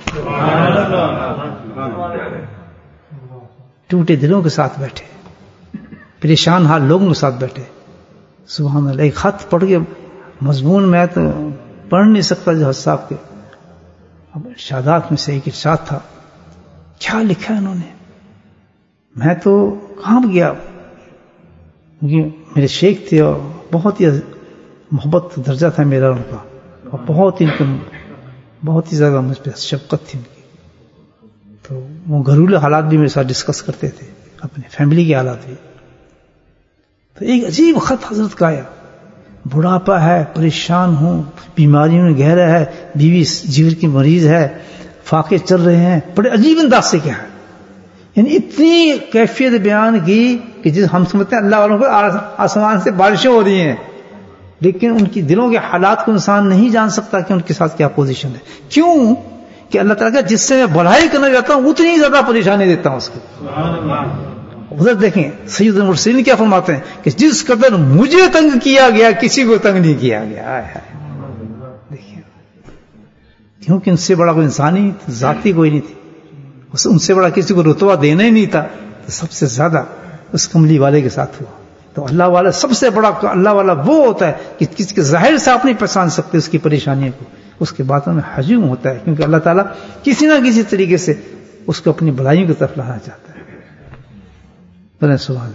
ٹوٹے دلوں کے ساتھ بیٹھے, پریشان حال لوگوں کے ساتھ بیٹھے. سبحان اللہ. ایک خط پڑھ کے مضمون میں تو پڑھ نہیں سکتا جو صاحب کے ارشادات میں سے ایک ارشاد تھا, کیا لکھا ہے انہوں نے, میں تو کہاں گیا, کیونکہ میرے شیخ تھے اور بہت ہی محبت درجہ تھا میرا ان کا, اور بہت ہی بہت ہی زیادہ مجھ پہ شفقت تھی ان کی. تو وہ گھریلو حالات بھی میرے ساتھ ڈسکس کرتے تھے, اپنے فیملی کے حالات بھی. تو ایک عجیب خط حضرت کا آیا, بڑھاپا ہے, پریشان ہوں, بیماریوں میں گہرا ہے, بیوی جگر کی مریض ہے, فاقے چل رہے ہیں. بڑے عجیب انداز سے کیا ہے, یعنی اتنی کیفیت بیان کی کہ جس ہم سمجھتے ہیں اللہ والوں کو آسمان سے بارشیں ہو رہی ہیں, لیکن ان کی دلوں کے حالات کو انسان نہیں جان سکتا کہ ان کے ساتھ کیا پوزیشن ہے. کیوں کہ اللہ تعالیٰ کا جس سے میں بھلائی کرنا چاہتا ہوں اتنی زیادہ پریشانی دیتا ہوں اس کو. ادھر دیکھیں سید المرسلین کیا فرماتے ہیں کہ جس قدر مجھے تنگ کیا گیا کسی کو تنگ نہیں کیا گیا. دیکھیں, کیونکہ ان سے بڑا کوئی انسانی ذاتی کوئی نہیں تھی, ان سے بڑا کسی کو رتبہ دینا ہی نہیں تھا, تو سب سے زیادہ اس کملی والے کے ساتھ ہوا. تو اللہ والا سب سے بڑا اللہ والا وہ ہوتا ہے کہ کس کے ظاہر سے آپ نہیں پہچان سکتے اس کی پریشانیوں کو، اس کے باتوں میں حجوم ہوتا ہے، کیونکہ اللہ تعالیٰ کسی نہ کسی طریقے سے اس کو اپنی بھلائیوں کی طرف لانا چاہتا ہے۔ بولے سبحان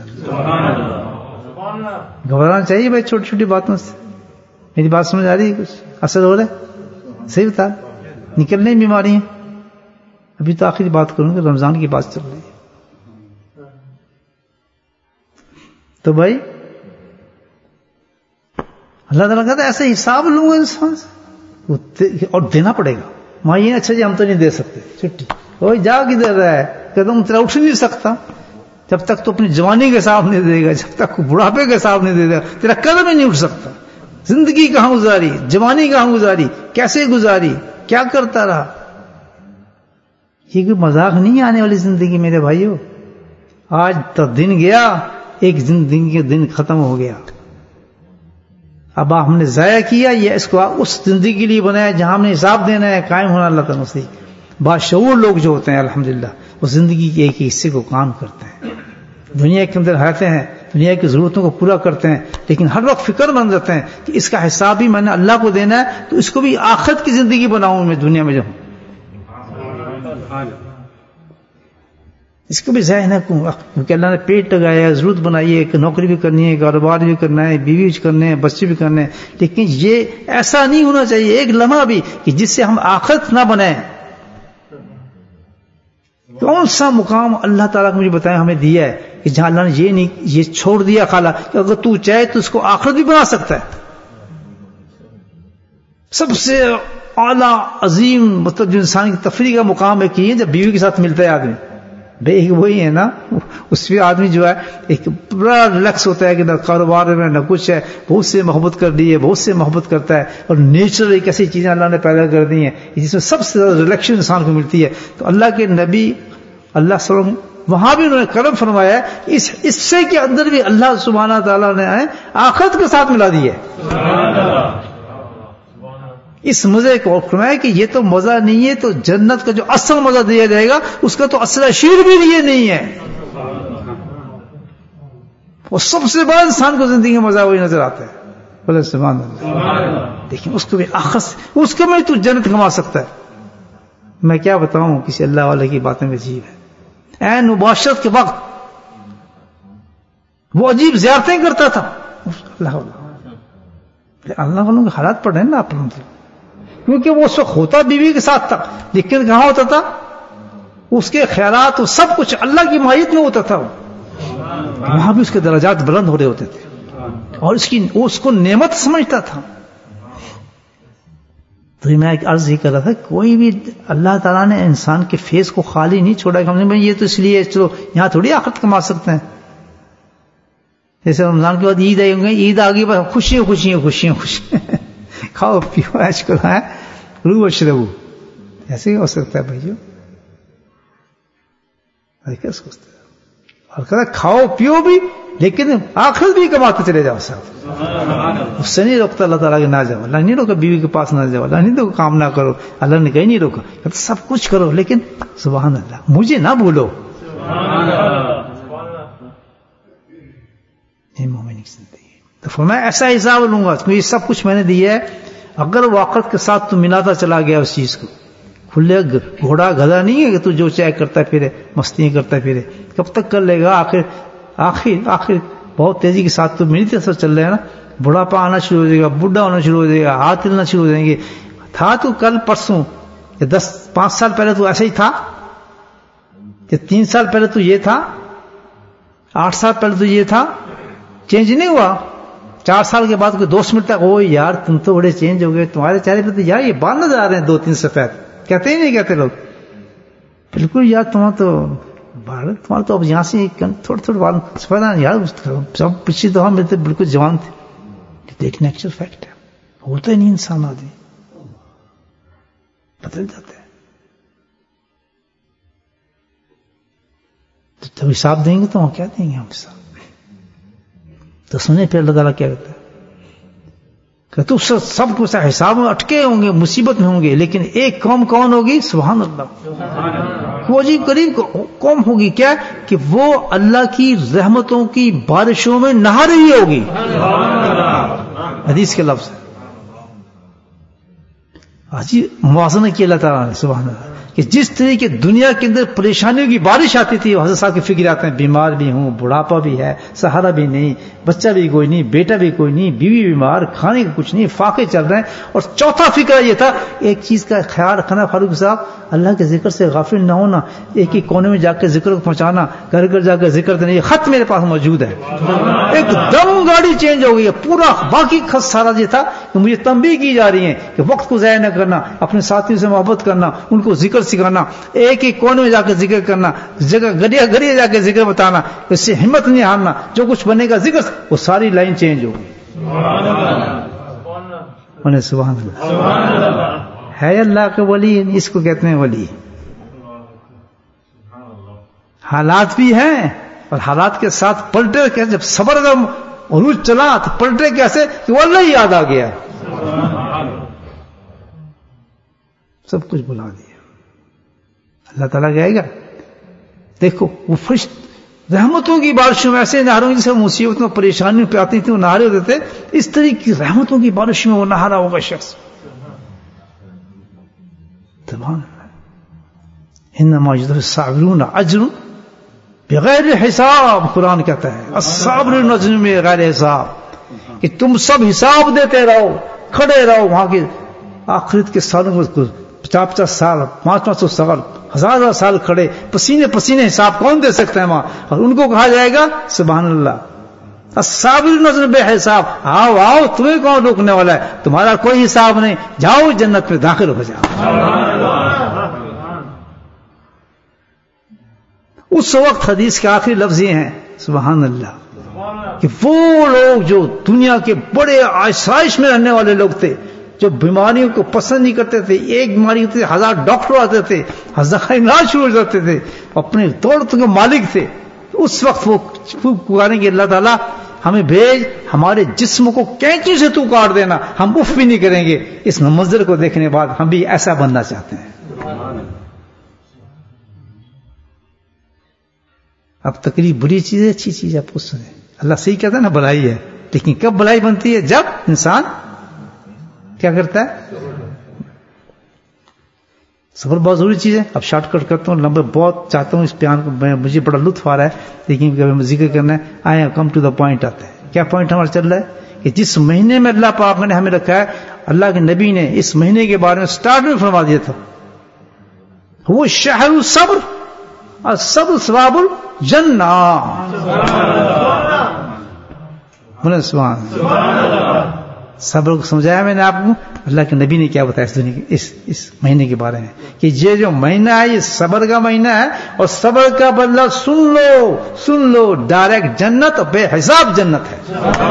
اللہ۔ گھبرانا چاہیے بھائی چھوٹی چھوٹی باتوں سے۔ میری بات سمجھ آ رہی ہے؟ کچھ اثر ہو رہا ہے؟ صحیح بتا، نکل نہیں بیماری ہیں۔ ابھی تو آخری بات کروں گا، رمضان کی بات چل رہی ہے۔ تو بھائی اللہ تعالیٰ کہتا ہے ایسا حساب لوں گا انسان سے، اور دینا پڑے گا۔ وہاں یہ اچھا جی ہم تو نہیں دے سکتے چھٹی، وہی جا کدھر رہا ہے، کہتا ہوں تیرا اٹھ نہیں سکتا جب تک تو اپنی جوانی کے حساب نہیں دے گا، جب تک بڑھاپے کے حساب نہیں دے گا تیرا قدم ہی نہیں اٹھ سکتا۔ زندگی کہاں گزاری، جوانی کہاں گزاری، کیسے گزاری، کیا کرتا رہا۔ یہ کوئی مذاق نہیں آنے والی زندگی میرے بھائیو۔ آج تو دن گیا، ایک زندگی کے دن ختم ہو گیا۔ اب ہم نے ضائع کیا، یہ اس کو اس زندگی کے لیے بنایا جہاں ہم نے حساب دینا ہے، قائم ہونا اللہ تعالیٰ سے۔ باشعور لوگ جو ہوتے ہیں الحمدللہ وہ زندگی کے ایک حصے کو کام کرتے ہیں، دنیا کے اندر رہتے ہیں، دنیا کی ضرورتوں کو پورا کرتے ہیں، لیکن ہر وقت فکر مند رہتے ہیں کہ اس کا حساب بھی میں نے اللہ کو دینا ہے، تو اس کو بھی آخرت کی زندگی بناؤں میں دنیا میں جاؤں، اس کو بھی ضائع نہ کروں، کیونکہ اللہ نے پیٹ لگایا ہے، ضرورت بنائی ہے کہ نوکری بھی کرنی ہے، کاروبار بھی کرنا ہے، بیوی بھی کرنے ہیں، بچے بھی کرنے ہیں، لیکن یہ ایسا نہیں ہونا چاہیے ایک لمحہ بھی کہ جس سے ہم آخرت نہ بنائیں۔ کون سا مقام اللہ تعالیٰ کو مجھے بتایا ہمیں دیا ہے کہ جہاں اللہ نے یہ نہیں یہ چھوڑ دیا خالا کہ اگر تو چاہے تو اس کو آخرت بھی بنا سکتا ہے۔ سب سے اعلیٰ عظیم مطلب جو انسان کی تفریح کا مقام ہے کہ جب بیوی کے ساتھ ملتا ہے آدمی، بے ایک وہی ہے نا، اس پہ آدمی جو ہے ایک بڑا ریلیکس ہوتا ہے کہ نہ کاروبار میں نہ کچھ ہے، بہت سے محبت کر دی ہے، بہت سے محبت کرتا ہے، اور نیچرل ایک ایسی چیزیں اللہ نے پیدا کر دی ہیں جس میں سب سے زیادہ ریلیکشن انسان کو ملتی ہے۔ تو اللہ کے نبی اللہ صلی اللہ علیہ وسلم وہاں بھی انہوں نے کرم فرمایا ہے، اس حصے کے اندر بھی اللہ سبحانہ تعالیٰ نے آخرت کے ساتھ ملا دی ہے۔ اس مزے کو فرمایا کہ یہ تو مزہ نہیں ہے، تو جنت کا جو اصل مزہ دیا جائے گا اس کا تو اصل شیر بھی یہ نہیں ہے۔ وہ سب سے بڑا انسان کو زندگی میں مزہ وہی نظر آتا ہے، بولے سبحان اللہ۔ لیکن اس کو بھی آخرت، اس کو میں تو جنت کما سکتا ہے۔ میں کیا بتاؤں، کسی اللہ والے کی باتیں میں عجیب ہے۔ عین مباشرت کے وقت وہ عجیب زیارتیں کرتا تھا، اللہ اللہ والوں کے حالات پڑھ رہے ہیں نا آپ لوگ، کیونکہ وہ اس وقت ہوتا بیوی کے ساتھ تھا، لیکن کہاں ہوتا تھا، اس کے خیالات اور سب کچھ اللہ کی ماہیت میں ہوتا تھا، وہاں بھی اس کے درجات بلند ہو رہے ہوتے تھے، اور اس کی اس کو نعمت سمجھتا تھا۔ تو میں ایک عرض یہ کر رہا تھا، کوئی بھی اللہ تعالیٰ نے انسان کے فیس کو خالی نہیں چھوڑا کہ ہم نے یہ تو اس لیے چلو یہاں تھوڑی آخرت کما سکتے ہیں۔ جیسے رمضان کے بعد عید آئی ہوں گے، عید آ گئی بس خوشیاں خوشیاں خوشیاں خوشیاں کھاؤ پیو ایش کرو ہے رو اشربو، ایسے ہی ہو سکتا ہے بھائیو، کیا سوچتے ہیں؟ اور کہتا کھاؤ پیو بھی لیکن آخرت بھی کماتے چلے جاؤ صاحب، اس سے نہیں روکتا اللہ تعالیٰ کہ نہ جاؤ، اللہ نہیں روکا بیوی کے پاس نہ جاؤ، اللہ نہیں تو کام نہ کرو، اللہ نے کہیں نہیں روکا، کہتا سب کچھ کرو لیکن سبحان اللہ مجھے نہ بھولو۔ یہ مومن کی زندگی، تو فرمایا ایسا حساب لوں گا، یہ سب کچھ میں نے دیا ہے، اگر وقت کے ساتھ تو ملاتا چلا گیا اس چیز کو، کھلے گھوڑا گدھا نہیں ہے کہ تو جو چاہے کرتا پھرے، مستیاں کرتا پھرے، کب تک کر لے گا؟ آخر آخر آخر بہت تیزی کے ساتھ تو ملتے سب چل رہے ہیں نا، بڑھاپا آنا شروع ہو جائے گا، بڈھا ہونا شروع ہو جائے گا، ہاتھ ہلنا شروع ہو جائیں گے۔ تھا تو کل پرسوں یا دس پانچ سال پہلے تو ایسا ہی تھا، کہ تین سال پہلے تو یہ تھا، آٹھ سال پہلے تو یہ تھا، چینج نہیں ہوا۔ چار سال کے بعد کوئی دوست ملتا ہے، او یار تم تو بڑے چینج ہو گئے، تمہارے چہرے پہ تو یار یہ بال نظر آ رہے ہیں دو تین سفید، کہتے ہی نہیں کہتے لوگ، بالکل یار تمہارا تو بال تمہارا تو اب یہاں سے تھوڑے تھوڑے بال سفید ہیں یار، سب پچھلی دفعہ ملتے بالکل جوان تھے۔ ایک نیچرل فیکٹ ہے، ہوتا ہی نہیں انسان آدمی بدل جاتا ہے۔ تو جب حساب دیں گے تو ہم کیا دیں گے؟ ہم حساب تو سنیں پھر اللہ تعالیٰ کیا کہتا ہے کہ تو سب کچھ حساب میں اٹکے ہوں گے، مصیبت میں ہوں گے، لیکن ایک قوم کون ہوگی؟ سبحان اللہ، وہ عجیب قریب قوم ہوگی کیا کہ وہ اللہ کی رحمتوں کی بارشوں میں نہا رہی ہوگی. حدیث کے لفظ عجیب موازنہ کیا اللہ تعالیٰ نے سبحان اللہ کہ جس طریقے دنیا کے اندر پریشانیوں کی بارش آتی تھی. حضرت صاحب کی فکر آتے ہیں بیمار بھی ہوں, بڑھاپا بھی ہے, سہارا بھی نہیں, بچہ بھی کوئی نہیں, بیٹا بھی کوئی نہیں, بیوی بیمار, کھانے کا کچھ نہیں, فاقے چل رہے ہیں. اور چوتھا فکر یہ تھا ایک چیز کا خیال رکھنا فاروق صاحب, اللہ کے ذکر سے غافل نہ ہونا, ایک ہی کونے میں جا کے ذکر کو پہنچانا, گھر گھر جا کے ذکر دینا. یہ خط میرے پاس موجود ہے, ایک دم گاڑی چینج ہو گئی ہے پورا. باقی خط سارا یہ تھا کہ مجھے تنبیہ کی جا رہی ہے کہ وقت کو ضائع نہ کرنا, اپنے ساتھیوں سے محبت کرنا, ان کو ذکر سکھانا, ایک ہی کونے میں جا کے ذکر کرنا, جگہ گڑیا گڑیا جا کے ذکر بتانا, اس سے ہمت نہیں ہارنا, جو کچھ بنے گا ذکر وہ ساری لائن چینج ہو گئی. سبحان اللہ ہے اللہ کے ولی, اس کو کہتے ہیں ولی. حالات بھی ہیں اور حالات کے ساتھ پلٹے کیسے, جب صبر کا عروج چلا تو پلٹے کیسے کہ وہ اللہ ہی یاد آ گیا, سب کچھ بلا دیا. اللہ تعالیٰ کہے گا دیکھو وہ فرشت رحمتوں کی بارشوں میں ایسے نہاروں جسے مصیبتوں پریشانیوں پہ آتی تھی وہ نہارے ہوتے تھے, اس طریقے کی رحمتوں کی بارش میں وہ نہارا ہوگا شخص. انما یجزی الصابرون اجر بغیر حساب, قرآن کہتا ہے الصابرون اجر بغیر حساب, کہ تم سب حساب دیتے رہو, کھڑے رہو وہاں کے آخرت کے سالوں میں, پچاس پچاس سال, پانچ پانچ سو سال, ہزار ہزار سال کھڑے پسینے پسینے حساب کون دے سکتا ہے وہاں. اور ان کو کہا جائے گا سبحان اللہ الصابرون بے حساب, آؤ آؤ تمہیں کون روکنے والا ہے, تمہارا کوئی حساب نہیں, جاؤ جنت میں داخل ہو جاؤ. اس وقت حدیث کے آخری لفظ یہ ہیں سبحان اللہ کہ وہ لوگ جو دنیا کے بڑے آسائش میں رہنے والے لوگ تھے, جو بیماریوں کو پسند نہیں کرتے تھے, ایک بیماری ہوتی تھی ہزار ڈاکٹر آتے تھے, ہزار علاج شروع ہو جاتے تھے, اپنے دولتوں کے مالک تھے, اس وقت وہ پکاریں گے اللہ تعالیٰ ہمیں بھیج, ہمارے جسم کو کینچی سے تو کاٹ دینا, ہم اف بھی نہیں کریں گے. اس منظر کو دیکھنے کے بعد ہم بھی ایسا بننا چاہتے ہیں. اب تکلیف بری چیز ہے اچھی چیز ہے, آپ کو سنیں, اللہ صحیح کہتا ہے نا بلائی ہے, لیکن کب بلائی بنتی ہے جب انسان کیا کرتا ہے, صبر بہت ضروری چیز ہے. اب شارٹ کٹ کرتا ہوں, لمبے بہت چاہتا ہوں اس بیان کو, مجھے بڑا لطف آ رہا ہے لیکن ذکر کرنا ہے. آئے کم ٹو دا پوائنٹ آتا ہے. کیا پوائنٹ ہمارا چل رہا ہے کہ جس مہینے میں اللہ پاک نے ہمیں رکھا ہے, اللہ کے نبی نے اس مہینے کے بارے میں سٹارٹ میں فرما دیا تھا وہ شہر الصبر, الصبر ثواب الجنہ. سبحان اللہ. صبر کو سمجھایا میں نے آپ کو, اللہ کے نبی نے کیا بتایا اس دنیا کے اس اس مہینے کے بارے میں کہ یہ جو مہینہ ہے یہ صبر کا مہینہ ہے, اور صبر کا بدلہ سن لو سن لو ڈائریکٹ جنت, بے حساب جنت ہے.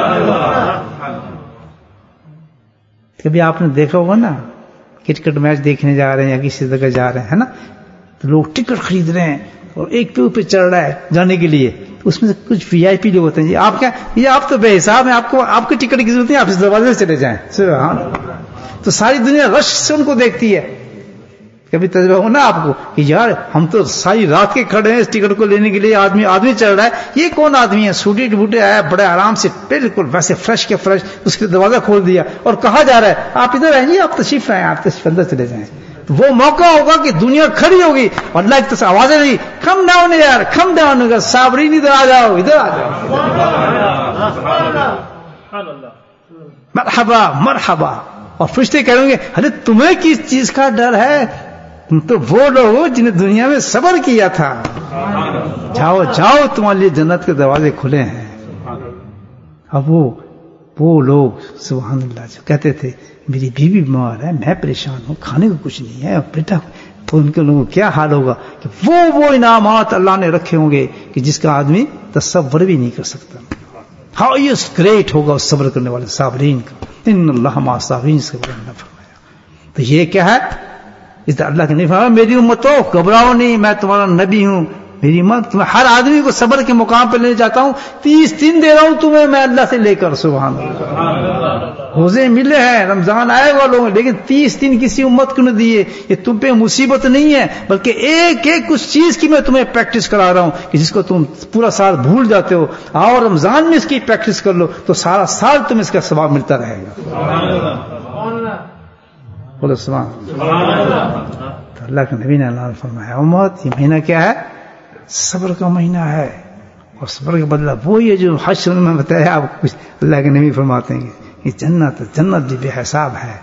کبھی آپ نے دیکھا ہوگا نا کرکٹ میچ دیکھنے جا رہے ہیں یا کسی جگہ جا رہے ہیں نا, تو لوگ ٹکٹ خرید رہے ہیں اور ایک پہ اوپر چڑھ رہا ہے جانے کے لیے, اس میں سے کچھ وی آئی پی لوگ ہوتے ہیں, جی آپ کیا یہ آپ تو بے حساب ہیں, آپ کو آپ کی ٹکٹ کی ضرورت نہیں, آپ اس دروازے سے چلے جائیں. تو ساری دنیا رش سے ان کو دیکھتی ہے. کبھی تجربہ ہو نا آپ کو کہ یار ہم تو ساری رات کے کھڑے ہیں اس ٹکٹ کو لینے کے لیے, آدمی آدمی چل رہا ہے, یہ کون آدمی ہے, سوٹی بوٹے آیا بڑے آرام سے بالکل ویسے فریش کے فریش, اس کے دروازہ کھول دیا اور کہا جا رہا ہے آپ ادھر آئیں, آپ تشریف لائیں, آپ تشریف اندر چلے جائیں. وہ موقع ہوگا کہ دنیا کھڑی ہوگی اور اللہ کی طرف سے آوازیں نہیں, کم ڈاؤن یار کم ڈاؤن ہوگا, صابرین ادھر آ جاؤ ادھر آ جاؤ, مرحبا مرحبا. اور فرشتے کہیں گے ارے تمہیں کس چیز کا ڈر ہے, تم تو وہ لوگ ہو جنہیں دنیا میں صبر کیا تھا, جاؤ جاؤ تمہارے لیے جنت کے دروازے کھلے ہیں. اب وہ وہ لوگ سبحان اللہ جو کہتے تھے میری بیوی بیمار ہے, میں پریشان ہوں, کھانے کو کچھ نہیں ہے, بیٹا, تو ان کے لوگوں کو کیا حال ہوگا کہ وہ وہ انعامات اللہ نے رکھے ہوں گے کہ جس کا آدمی تصور بھی نہیں کر سکتا. ہائیسٹ گریٹ ہوگا اس صبر کرنے والے صابرین کا, ان اللہ مع الصابرین سے فرمایا. تو یہ کیا ہے, اس اللہ کے نہیں فرمایا میری امتوں گھبراؤ نہیں, میں تمہارا نبی ہوں, میری مت تمہیں ہر آدمی کو صبر کے مقام پہ لینے جاتا ہوں. تیس دن دے رہا ہوں تمہیں میں اللہ سے لے کر. سبحان اللہ. روزے ملے ہیں, رمضان آئے گا لوگوں, لیکن تیس دن کسی امت کو نہ دیے. یہ تم پہ مصیبت نہیں ہے, بلکہ ایک ایک کچھ چیز کی میں تمہیں پریکٹس کرا رہا ہوں کہ جس کو تم پورا سال بھول جاتے ہو. اور رمضان میں اس کی پریکٹس کر لو تو سارا سال تمہیں اس کا ثواب ملتا رہے گا. بولو سبحان اللہ. اللہ کے نبی نے اعلان فرمایا امت یہ مہینہ کیا ہے؟ صبر کا مہینہ ہے. اور صبر کا بدلہ وہی ہے جو حشر میں بتایا آپ کو. اللہ کے نبی فرماتے ہیں کہ یہ جنت جنت بھی بے حساب ہے.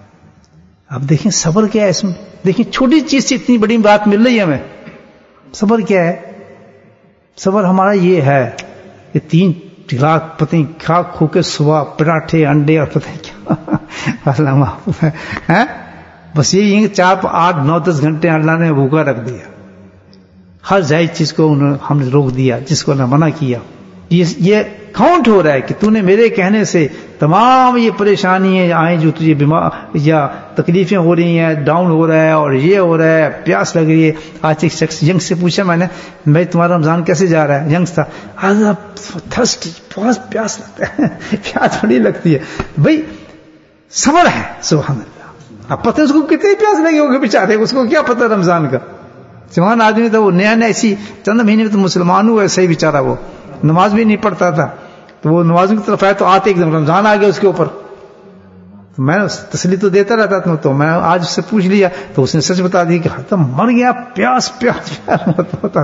اب دیکھیں صبر کیا ہے اس میں. دیکھیں چھوٹی چیز سے اتنی بڑی بات مل رہی ہے ہمیں. صبر کیا ہے؟ صبر ہمارا یہ ہے کہ تین رات پتہ کھا کھو کے صبح پراٹھے انڈے اور پتہ کیا اللہ محفوظ ہے. بس یہ ہے کہ چار آٹھ نو دس گھنٹے اللہ نے بھوکا رکھ دیا. ہر جائز چیز کو انہوں نے ہم نے روک دیا جس کو اللہ منع کیا. یہ کاؤنٹ ہو رہا ہے کہ تو نے میرے کہنے سے تمام یہ پریشانیاں آئیں جو تجھے بیمار یا تکلیفیں ہو رہی ہیں, ڈاؤن ہو رہا ہے اور یہ ہو رہا ہے, پیاس لگ رہی ہے. آج ایک شخص ینگ سے پوچھا میں نے, بھائی تمہارا رمضان کیسے جا رہا ہے؟ ینگ تھا. آج تھرسٹی, بہت پیاس لگتا ہے. پیاس تھوڑی لگتی ہے بھائی, صبر ہے. سبحان اللہ. اب پتہ اس کو کتنی پیاس لگی ہوگی بیچارے, اس کو کیا پتہ رمضان کا. جوان آدمی تھا وہ, نیا نیا ایسی چند مہینے میں تو مسلمان ہوا صحیح بیچارہ, وہ نماز بھی نہیں پڑھتا تھا. تو وہ نماز کی طرف آئے تو آتے ایک دم رمضان آ گیا اس کے اوپر. تو میں تسلی تو دیتا رہتا تھا, تو میں آج اس سے پوچھ لیا تو اس نے سچ بتا دی کہ ختم مر گیا, پیاس پیاس پیاس ہوتا.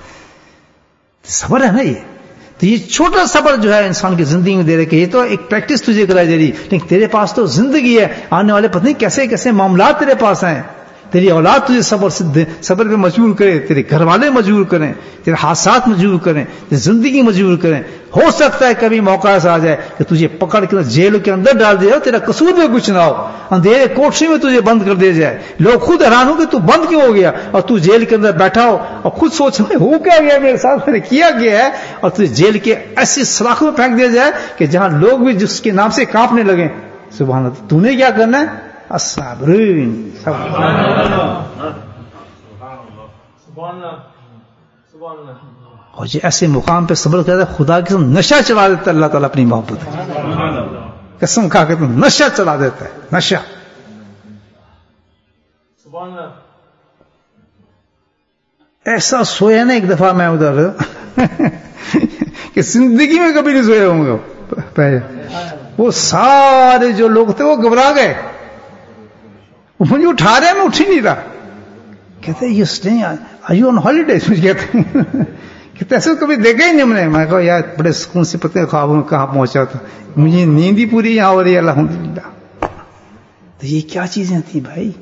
صبر ہے نا یہ. تو یہ چھوٹا صبر جو ہے انسان کی زندگی میں دے رہے کہ یہ تو ایک پریکٹس تجھے کرائی دے رہی, لیکن تیرے پاس تو زندگی ہے. آنے والے پتہ نہیں کیسے کیسے معاملات تیرے پاس ہیں. تیری اولاد تجھے صبر سے صبر پہ مجبور کرے, تیرے گھر والے مجبور کریں, تیرے حادثات مجبور کریں, تیری زندگی مجبور کریں. ہو سکتا ہے کبھی موقع ایسا آ جائے کہ تجھے پکڑ کے جیل کے اندر ڈال دیا, تیرا قصور میں کچھ نہ ہو, اندھیرے کوٹری میں تجھے بند کر دیا جائے, لوگ خود حیران ہو کہ تو بند کیوں ہو گیا, اور تو جیل کے اندر بیٹھا ہو اور خود سوچ رہے ہو کیا گیا میرے ساتھ, میں نے کیا گیا ہے, اور تجھے جیل کے ایسی سلاخوں میں پھینک دیا جائے کہ جہاں لوگ بھی جس کے نام سے کانپنے لگے. سبحان اللہ. تو نے کیا کرنا ہے؟ الصابرین. اور جو ایسے مقام پہ صبر کرتا ہے خدا کی قسم نشہ چلا دیتا ہے اللہ تعالیٰ اپنی محبت قسم کھا کے نشہ چلا دیتا ہے. نشہ ایسا سویا نا ایک دفعہ میں ادھر کہ زندگی میں کبھی نہیں سویا ہوں گا. وہ سارے جو لوگ تھے وہ گھبرا گئے, مجھے اٹھا رہے, میں اٹھ ہی نہیں رہا. کہتے ہیں یہ آر یو آن ہالیڈیز, مجھے کہتے ہیں کہتے ایسے کبھی دیکھا ہی نہیں ہم نے. میں کہا یار بڑے سکون سے پتہ خوابوں میں کہاں پہنچا تھا, مجھے نیند ہی پوری یہاں ہو رہی ہے الحمدللہ. تو یہ کیا چیزیں تھیں بھائی؟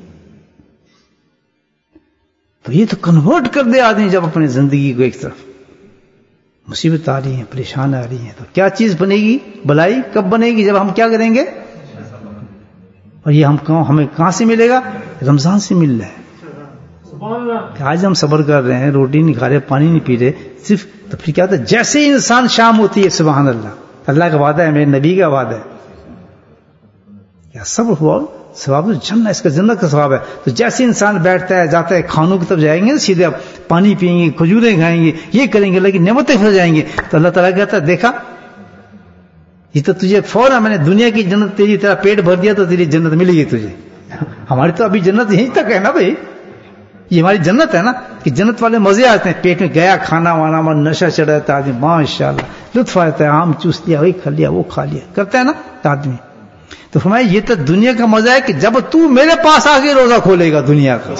تو یہ تو کنورٹ کر دے آدمی جب اپنی زندگی کو ایک طرف مصیبت آ رہی ہیں, پریشان آ رہی ہیں, تو کیا چیز بنے گی بلائی؟ کب بنے گی؟ جب ہم کیا کریں گے. اور یہ ہم ہمیں کہاں سے ملے گا؟ رمضان سے مل رہا ہے. کہ آج ہم صبر کر رہے ہیں, روٹی نہیں کھا رہے, پانی نہیں پی رہے صرف, تو پھر کیا ہوتا ہے جیسے ہی انسان شام ہوتی ہے, سبحان اللہ, اللہ کا وعدہ ہے, میرے نبی کا وعدہ ہے, کیا صبر ہوا ثواب تو جنت, اس کا جنت کا ثواب ہے. تو جیسے انسان بیٹھتا ہے جاتا ہے کھانوں کی طرف جائیں گے سیدھے اب پانی پئیں گے, کھجوریں کھائیں گے, یہ کریں گے, لیکن نعمتیں پھر جائیں گے. تو اللہ تعالیٰ کہتا ہے دیکھا یہ تو تجھے فوراً میں نے دنیا کی جنت تیری طرح پیٹ بھر دیا تو تیری جنت ملے گی تجھے. ہماری تو ابھی جنت یہیں تک ہے نا بھائی, یہ ہماری جنت ہے نا, کہ جنت والے مزے آتے ہیں, پیٹ میں گیا کھانا وانا میں نشہ چڑھ رہتا ہے آدمی, ماشاء اللہ لطف آتا ہے, آم چوس لیا, وہی کھا لیا, وہ کھا لیا, کرتا ہے نا آدمی. تو فرمایا یہ تو دنیا کا مزہ ہے کہ جب تو میرے پاس آ کے روزہ کھولے گا دنیا کا,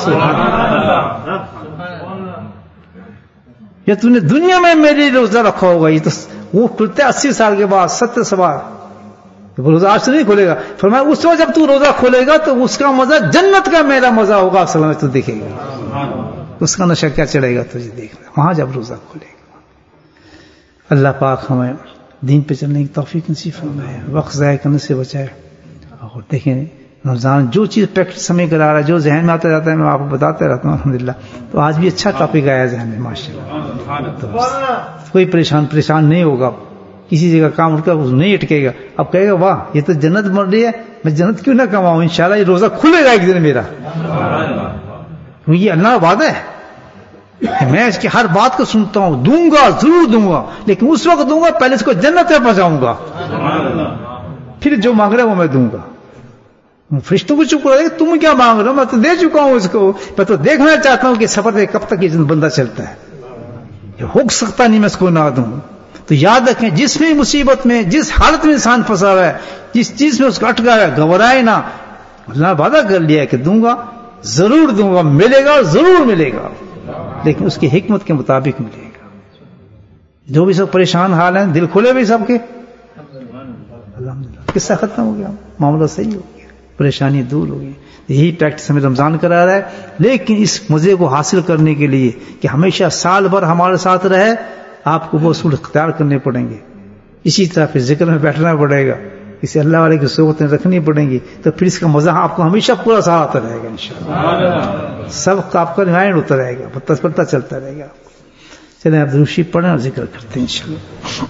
یا تو نے دنیا میں میری روزہ رکھا ہوگا. یہ تو وہ کھلتے اسی سال کے بعد, ستر سوال روزہ آج سے نہیں کھولے گا. فرمایا اس وقت جب تو روزہ کھولے گا تو اس کا مزہ جنت کا میرا مزہ ہوگا, اصل میں تو دیکھے گا اس کا نشہ کیا چڑھے گا تجھے دیکھنا وہاں جب روزہ کھولے گا. اللہ پاک ہمیں دین پہ چلنے کی توفیق نصیب فرمائے, وقت ضائع کرنے سے بچائے. اور دیکھیں رمضان جو چیز پریکٹس ہمیں کرا رہا ہے, جو ذہن میں آتا جاتا ہے, میں آپ کو بتاتے رہتا ہوں الحمدللہ. تو آج بھی اچھا ٹاپک آیا ذہن میں ماشاءاللہ. کوئی پریشان پریشان نہیں ہوگا, کسی جگہ کام اٹھ کر نہیں اٹکے گا. اب کہے گا واہ یہ تو جنت مر رہی ہے, میں جنت کیوں نہ کماؤں, انشاءاللہ یہ روزہ کھلے گا ایک دن میرا. یہ اللہ کا وعدہ ہے, میں اس کی ہر بات کو سنتا ہوں، دوں گا ضرور دوں گا، لیکن اس وقت دوں گا پہلے اس کو جنت میں پہنچاؤں گا، پھر جو مانگ رہا ہے وہ میں دوں گا۔ فرشتوں کو چپ کرا، تم کیا مانگ رہے ہو، میں تو دے چکا ہوں اس کو، میں تو دیکھنا چاہتا ہوں کہ سفر میں کب تک یہ بندہ چلتا ہے، یہ ہو سکتا نہیں میں اس کو نہ دوں۔ تو یاد رکھیں جس میں مصیبت میں، جس حالت میں انسان پھنسا ہوا ہے، جس چیز میں اس کو اٹکا ہے، گھبرائے نہ، اللہ نے وعدہ کر لیا ہے کہ دوں گا ضرور دوں گا، ملے گا ضرور ملے گا، لیکن اس کی حکمت کے مطابق ملے گا۔ جو بھی سب پریشان حال ہیں، دل کھلے بھی سب کے، الحمدللہ قصہ ختم ہو گیا، معاملہ صحیح ہو گیا، پریشانی دور ہو گئی۔ یہی پریکٹس ہمیں رمضان کرا رہا ہے، لیکن اس مزے کو حاصل کرنے کے لیے کہ ہمیشہ سال بھر ہمارے ساتھ رہے، آپ کو وہ اصول اختیار کرنے پڑیں گے۔ اسی طرح پھر ذکر میں بیٹھنا پڑے گا، اسے اللہ والے کی صحبتیں رکھنی پڑیں گی، تو پھر اس کا مزہ آپ کو ہمیشہ پورا ساتھ آتا رہے گا انشاءاللہ، سب کا آپ کا ریمائنڈ ہوتا رہے گا، پتہ چلتا رہے گا۔ چلیں اب درود پڑھیں اور ذکر کرتے ہیں انشاءاللہ۔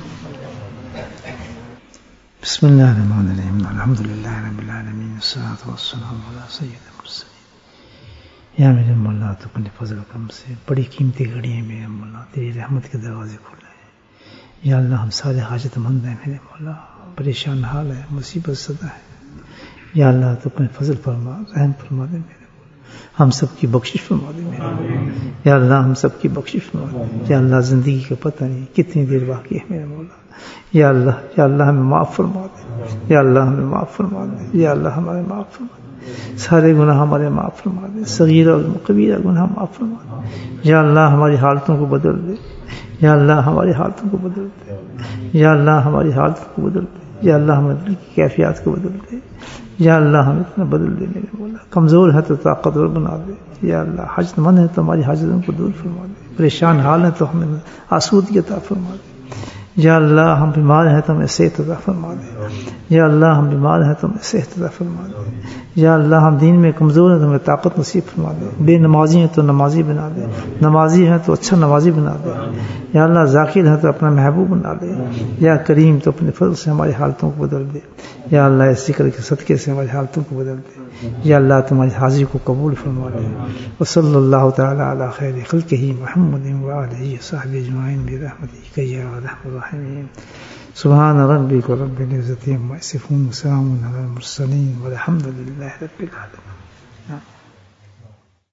بسم اللہ الرحمن الرحیم، الحمد للہ رب العالمین، والصلاۃ والسلام علی سید المرسلین۔ یا میرے مولا تو اپنے فضل و کرم سے بڑی قیمتی گھڑی ہے میرے مولا، تیری رحمت کے دروازے کھولے ہیں یا اللہ، ہم سارے حاجت مند ہیں میرے مولا، پریشان حال ہے، مصیبت زدہ ہے یا اللہ، تو اپنے فضل فرما، رحم فرما دے میرے مولا، ہم سب کی بخشش فرما دے میرے مولا یا اللہ، ہم سب کی بخشش فرما دے یا اللہ، زندگی کا پتہ نہیں کتنی دیر باقی ہے میرے مولا یا اللہ، یا اللہ ہمیں معاف فرما دے یا اللہ، ہمیں معاف فرما دے یا اللہ، ہمارے معاف فرما دے، سارے گناہ ہمارے معاف فرما دے، صغیرہ اور کبیرہ گناہ معاف فرما دے یا اللہ، ہماری حالتوں کو بدل دے یا اللہ، ہماری حالتوں کو بدل دے یا اللہ، ہماری حالتوں کو بدل دے یا اللہ، ہمارے دل کی کیفیات کو بدل دے یا اللہ، ہمیں اتنا بدل دے میرے مولا، کمزور ہے تو طاقتور بنا دے یا اللہ، حاجت مند ہے تو ہماری حاجتوں کو دور فرما دے، پریشان حال ہے تو ہمیں آسودگی عطا فرما دے یا اللہ، ہم بیمار ہیں تو ہمیں صحت عطا فرما دے یا اللہ، ہم بیمار ہیں تو ہمیں صحت عطا فرما دے یا اللہ، ہم دین میں کمزور ہیں تو ہمیں طاقت نصیب فرما دے، بے نمازی ہیں تو نمازی بنا دے، نمازی ہیں تو اچھا نمازی بنا دے یا اللہ، ذاکر ہیں تو اپنا محبوب بنا دے یا کریم، تو اپنے فضل سے ہماری حالتوں کو بدل دے یا اللہ، اس ذکر کے صدقے سے ہماری حالتوں کو بدل دے یا اللہ، تمہاری حاضری کو قبول فرما دے۔ وصلی اللہ تعالی علی خیر خلقہ محمد وآلہ وصحبہ اجمعین برحمتک یا ارحم الراحمین۔ سبحان ربک رب العزۃ عما یصفون، وسلام علی المرسلین والحمد للہ رب العالمین۔